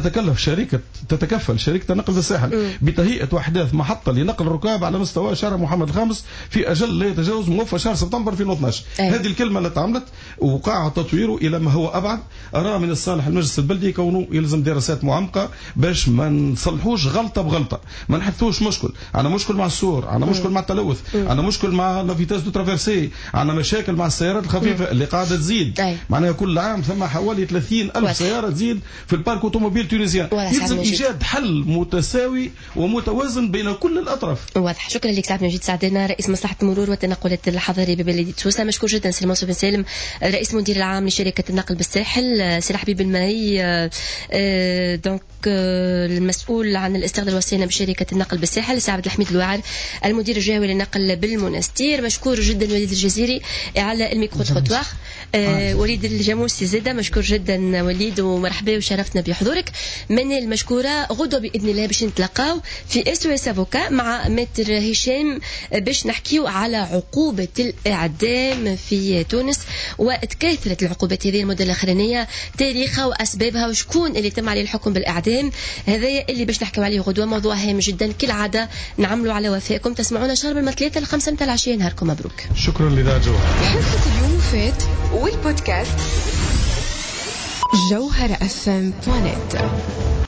تتكفل شركه النقل بالساحل بتهيئه واحداث محطه لنقل الركاب على مستوى شارع محمد الخامس في اجل لا يتجاوز موفى شهر سبتمبر 2012. هذه الكلمه اللي تعملت وقع تطويره الى ما هو ابعد. ارى من الصالح المجلس البلدي كونه يلزم دراسات معمقه باش ما نصلحوش غلطه بغلطه، ما نحثوش مشكل. انا مشكل مع السور، انا مشكل مع التلوث، انا مشكل مع لا فيتاس دو ترافيرسي، عندنا مشاكل مع السيارات الخفيفه اللي قاعده تزيد. معناها كل عام ثم حوالي 30,000 سياره تزيد في البارك اوتوموبيل تونسيان. يلزم ايجاد حل متساوي ومتوازن بين كل الاطراف. واضح. شكرا لك سعد مجيد سعدنا، رئيس مصلحه المرور والتنقلات الحضري ببلديه سوسه. مشكور جدا سي منصور بن سالم، رئيس مدير العام لشركه النقل بالساحل. سي حبيب الماي دونك المسؤول عن الاستغلال والصيانه بشركه النقل بالساحل. سي عبد الحميد الواعر المدير الجهوي للنقل بالمنستير. مشكور جدا وليد الجزيري على الميكرو تروتوار. وليد الجاموسي زاده مشكور جدا وليد ومرحبا وشرفتنا بحضورك. منال مشكوره. غدوه باذن الله باش نتلاقاو في اس او اس افوكا مع متر هشام باش نحكيو على عقوبه الاعدام في تونس، وتكاثرت العقوبات هذه المده الاخرانيه، تاريخها واسبابها وشكون اللي تم عليه الحكم بالاعدام. هذايا اللي باش نحكيو عليه غدوه، موضوع هام جدا كالعاده. نعملوا على وفائكم. تسمعونا شهر من 3 ل 5 متاع العشيه. نهاركم مبروك. شكرا لذا جوهر. حلقه اليوم فات والبودكاست جوهر FM.net.